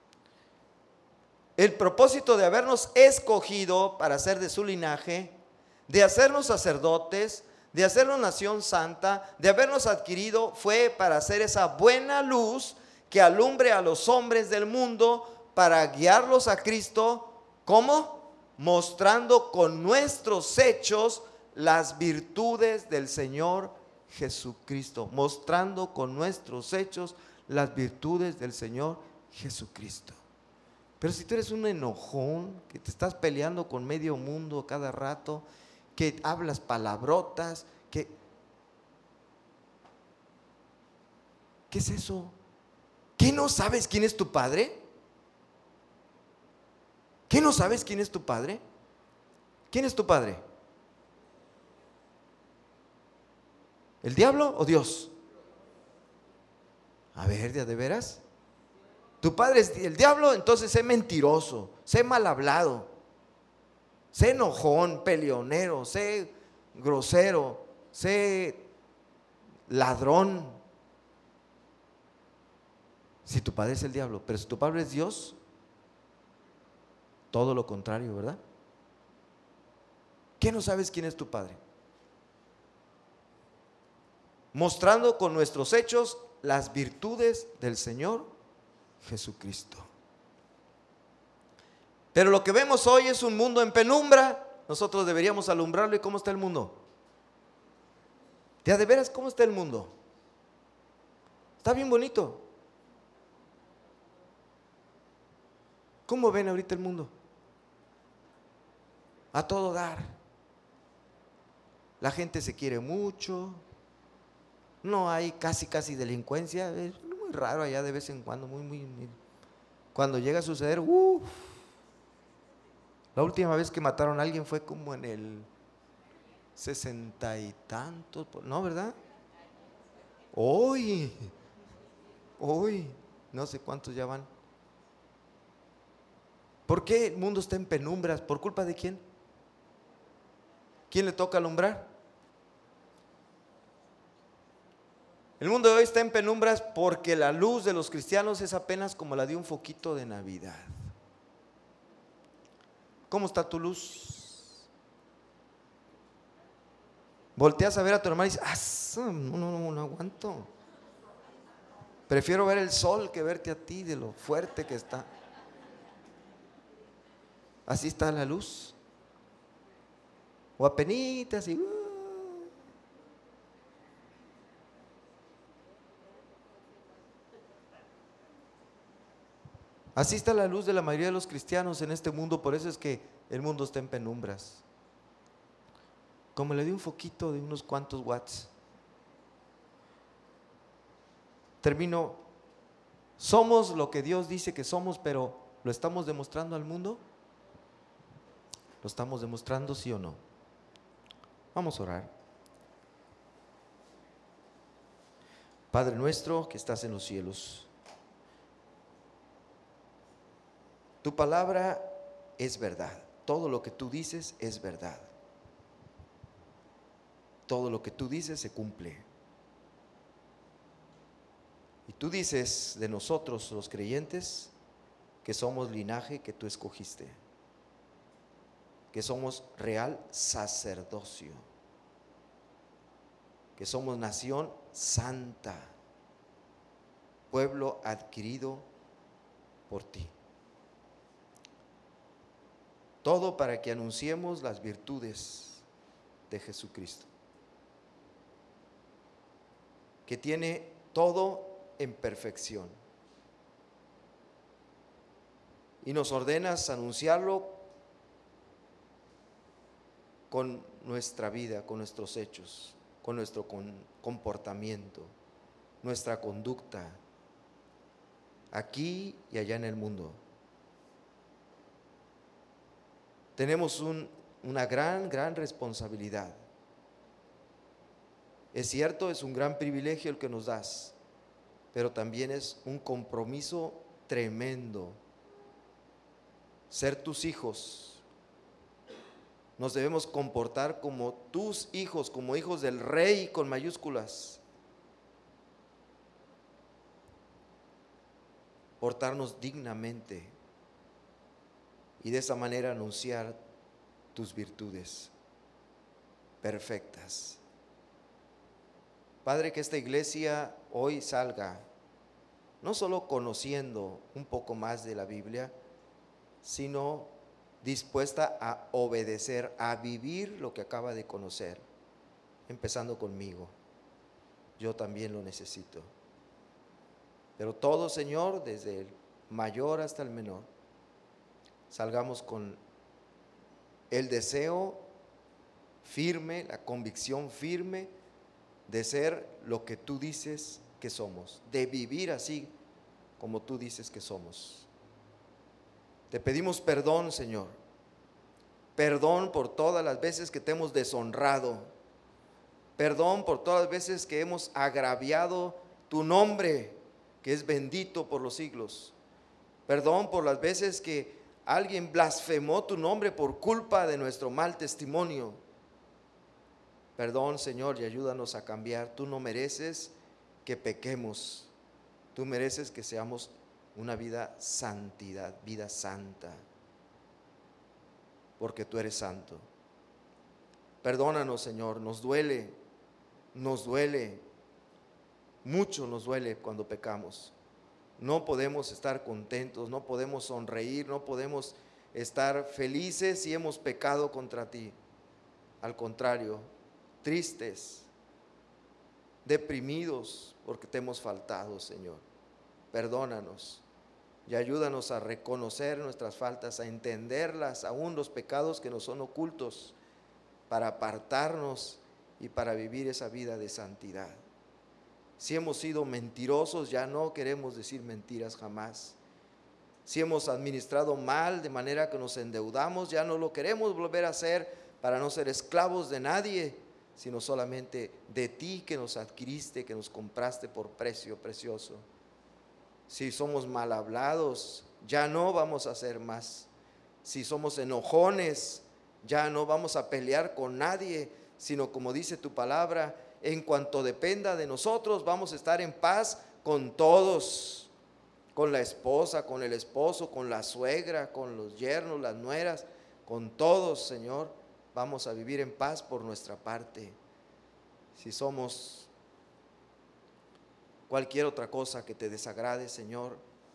El propósito de habernos escogido para ser de su linaje, de hacernos sacerdotes, de hacernos nación santa, de habernos adquirido, fue para hacer esa buena luz que alumbre a los hombres del mundo, para guiarlos a Cristo. ¿Cómo? Mostrando con nuestros hechos las virtudes del Señor Jesucristo. Mostrando con nuestros hechos las virtudes del Señor Jesucristo. Pero si tú eres un enojón, que te estás peleando con medio mundo cada rato, que hablas palabrotas, ¿qué es eso? ¿Qué no sabes quién es tu padre? ¿Qué no sabes quién es tu padre? ¿Quién es tu padre? ¿El diablo o Dios? A ver, ¿de veras? Tu padre es el diablo, entonces sé mentiroso, sé mal hablado, sé enojón, peleonero, sé grosero, sé ladrón. Si tu padre es el diablo, pero si tu padre es Dios, todo lo contrario, ¿verdad? ¿Qué no sabes quién es tu padre? Mostrando con nuestros hechos las virtudes del Señor Jesucristo. Pero lo que vemos hoy es un mundo en penumbra. Nosotros deberíamos alumbrarlo. ¿Y cómo está el mundo? ¿De veras cómo está el mundo? Está bien bonito. ¿Cómo ven ahorita el mundo? A todo dar. La gente se quiere mucho. No hay casi delincuencia. Es muy raro allá de vez en cuando. Muy. Cuando llega a suceder, la última vez que mataron a alguien fue como en el 60 y tantos, ¿no, verdad? Hoy, no sé cuántos ya van. ¿Por qué el mundo está en penumbras? ¿Por culpa de quién? ¿Quién le toca alumbrar? El mundo de hoy está en penumbras porque la luz de los cristianos es apenas como la de un foquito de Navidad. ¿Cómo está tu luz? Volteas a ver a tu hermano y dices, no aguanto. Prefiero ver el sol que verte a ti de lo fuerte que está. Así está la luz. O apenitas y... Así está la luz de la mayoría de los cristianos en este mundo. Por eso es que el mundo está en penumbras. Como le di un foquito de unos cuantos watts. Termino. Somos lo que Dios dice que somos, pero ¿lo estamos demostrando al mundo? ¿Lo estamos demostrando, sí o no? Vamos a orar. Padre nuestro que estás en los cielos, tu palabra es verdad. Todo lo que tú dices es verdad. Todo lo que tú dices se cumple. Y tú dices de nosotros los creyentes que somos linaje que tú escogiste, que somos real sacerdocio, que somos nación santa, pueblo adquirido por ti. Todo para que anunciemos las virtudes de Jesucristo, que tiene todo en perfección. Y nos ordenas anunciarlo con nuestra vida, con nuestros hechos, con nuestro comportamiento, nuestra conducta, aquí y allá en el mundo. Tenemos una gran responsabilidad. Es cierto, es un gran privilegio el que nos das, pero también es un compromiso tremendo. Ser tus hijos, nos debemos comportar como tus hijos, como hijos del Rey con mayúsculas. Portarnos dignamente y de esa manera anunciar tus virtudes perfectas. Padre, que esta iglesia hoy salga no solo conociendo un poco más de la Biblia, sino dispuesta a obedecer, a vivir lo que acaba de conocer, empezando conmigo. Yo también lo necesito. Pero todo, Señor, desde el mayor hasta el menor, salgamos con el deseo firme, la convicción firme de ser lo que tú dices que somos, de vivir así como tú dices que somos. Te pedimos perdón, Señor, perdón por todas las veces que te hemos deshonrado, perdón por todas las veces que hemos agraviado tu nombre, que es bendito por los siglos, perdón por las veces que alguien blasfemó tu nombre por culpa de nuestro mal testimonio. Perdón, Señor, y ayúdanos a cambiar. Tú no mereces que pequemos, tú mereces que seamos una vida santidad, vida santa, porque tú eres santo. Perdónanos, Señor, nos duele, mucho nos duele cuando pecamos. No podemos estar contentos, no podemos sonreír, no podemos estar felices si hemos pecado contra ti. Al contrario, tristes, deprimidos porque te hemos faltado, Señor. Perdónanos y ayúdanos a reconocer nuestras faltas, a entenderlas, aún los pecados que nos son ocultos, para apartarnos y para vivir esa vida de santidad. Si hemos sido mentirosos, ya no queremos decir mentiras jamás. Si hemos administrado mal de manera que nos endeudamos, ya no lo queremos volver a hacer para no ser esclavos de nadie, sino solamente de ti que nos adquiriste, que nos compraste por precio precioso. Si somos mal hablados, ya no vamos a hacer más. Si somos enojones, ya no vamos a pelear con nadie, sino como dice tu palabra, en cuanto dependa de nosotros, vamos a estar en paz con todos, con la esposa, con el esposo, con la suegra, con los yernos, las nueras, con todos, Señor, vamos a vivir en paz por nuestra parte. Si somos cualquier otra cosa que te desagrade, Señor,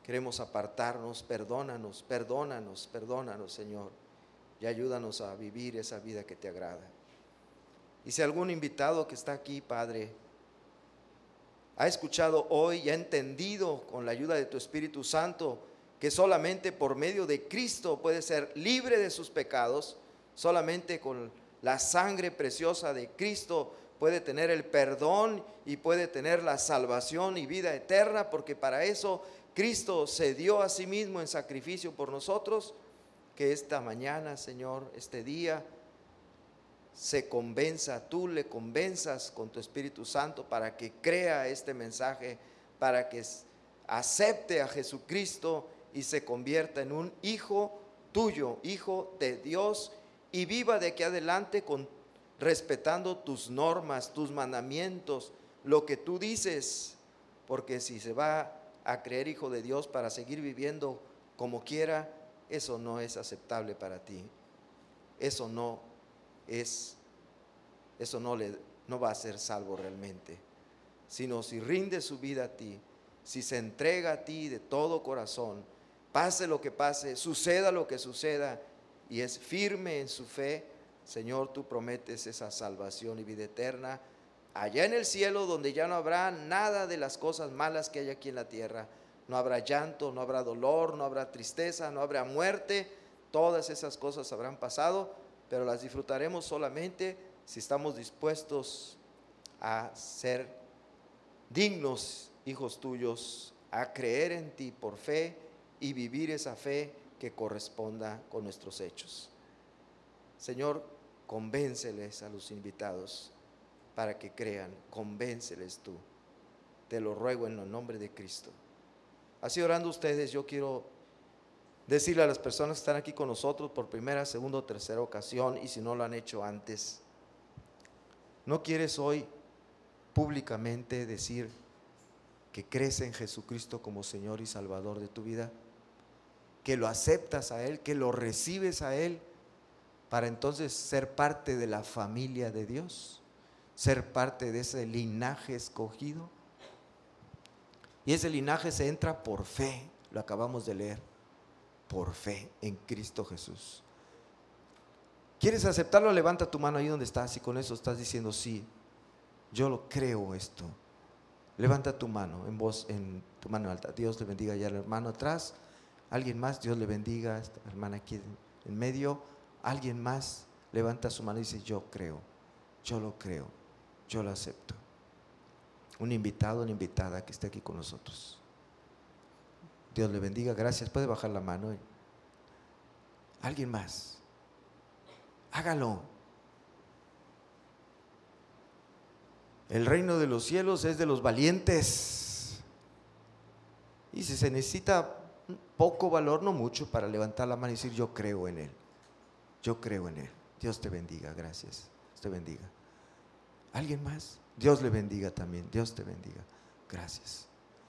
queremos apartarnos. Perdónanos, perdónanos, perdónanos, Señor, y ayúdanos a vivir esa vida que te agrada. Y si algún invitado que está aquí, Padre, ha escuchado hoy y ha entendido con la ayuda de tu Espíritu Santo que solamente por medio de Cristo puede ser libre de sus pecados, solamente con la sangre preciosa de Cristo puede tener el perdón y puede tener la salvación y vida eterna, porque para eso Cristo se dio a sí mismo en sacrificio por nosotros. Que esta mañana, Señor, este día, se convenza, tú le convenzas con tu Espíritu Santo para que crea este mensaje, para que acepte a Jesucristo y se convierta en un hijo tuyo, hijo de Dios, y viva de aquí adelante respetando tus normas, tus mandamientos, lo que tú dices, porque si se va a creer hijo de Dios para seguir viviendo como quiera, eso no es aceptable para ti. Eso no va a ser salvo realmente, sino si rinde su vida a ti, si se entrega a ti de todo corazón, pase lo que pase, suceda lo que suceda, y es firme en su fe. Señor, tú prometes esa salvación y vida eterna allá en el cielo, donde ya no habrá nada de las cosas malas que hay aquí en la tierra. No habrá llanto, no habrá dolor, no habrá tristeza, no habrá muerte. Todas esas cosas habrán pasado, pero las disfrutaremos solamente si estamos dispuestos a ser dignos hijos tuyos, a creer en ti por fe y vivir esa fe que corresponda con nuestros hechos. Señor, convénceles a los invitados para que crean, convénceles tú. Te lo ruego en el nombre de Cristo. Así orando ustedes, yo quiero decirle a las personas que están aquí con nosotros por primera, segunda o tercera ocasión, y si no lo han hecho antes, ¿no quieres hoy públicamente decir que crees en Jesucristo como Señor y Salvador de tu vida? Que lo aceptas a Él, que lo recibes a Él, para entonces ser parte de la familia de Dios, ser parte de ese linaje escogido. Y ese linaje se entra por fe, lo acabamos de leer, por fe en Cristo Jesús. ¿Quieres aceptarlo? Levanta tu mano ahí donde estás y con eso estás diciendo: sí, yo lo creo esto. Levanta tu mano en voz, en tu mano alta. Dios le bendiga ya al hermano atrás. Alguien más, Dios le bendiga. Esta hermana aquí en medio. Alguien más levanta su mano y dice: yo creo, yo lo creo, yo lo acepto. Un invitado, una invitada que esté aquí con nosotros. Dios le bendiga, gracias. Puede bajar la mano. Alguien más, hágalo. El reino de los cielos es de los valientes. Y si se necesita poco valor, no mucho, para levantar la mano y decir: yo creo en Él, yo creo en Él. Dios te bendiga, gracias. Dios te bendiga. ¿Alguien más? Dios le bendiga también. Dios te bendiga. Gracias.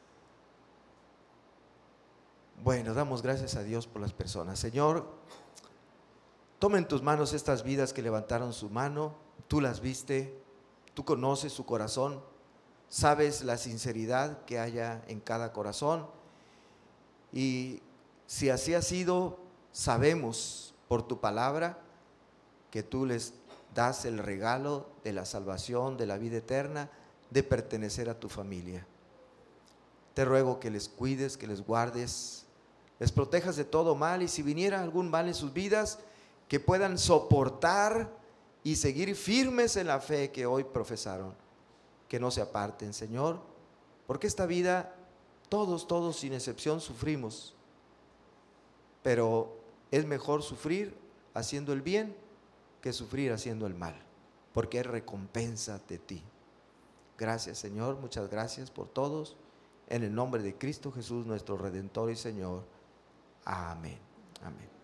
Bueno, damos gracias a Dios por las personas. Señor, toma en tus manos estas vidas que levantaron su mano. Tú las viste, tú conoces su corazón, sabes la sinceridad que haya en cada corazón. Y si así ha sido, sabemos por tu palabra que tú les das el regalo de la salvación, de la vida eterna, de pertenecer a tu familia. Te ruego que les cuides, que les guardes, les protejas de todo mal, y si viniera algún mal en sus vidas, que puedan soportar y seguir firmes en la fe que hoy profesaron. Que no se aparten, Señor, porque esta vida todos sin excepción sufrimos, pero es mejor sufrir haciendo el bien que sufrir haciendo el mal, porque hay recompensa de ti. Gracias, Señor, muchas gracias por todos. En el nombre de Cristo Jesús, nuestro Redentor y Señor. Amén. Amén.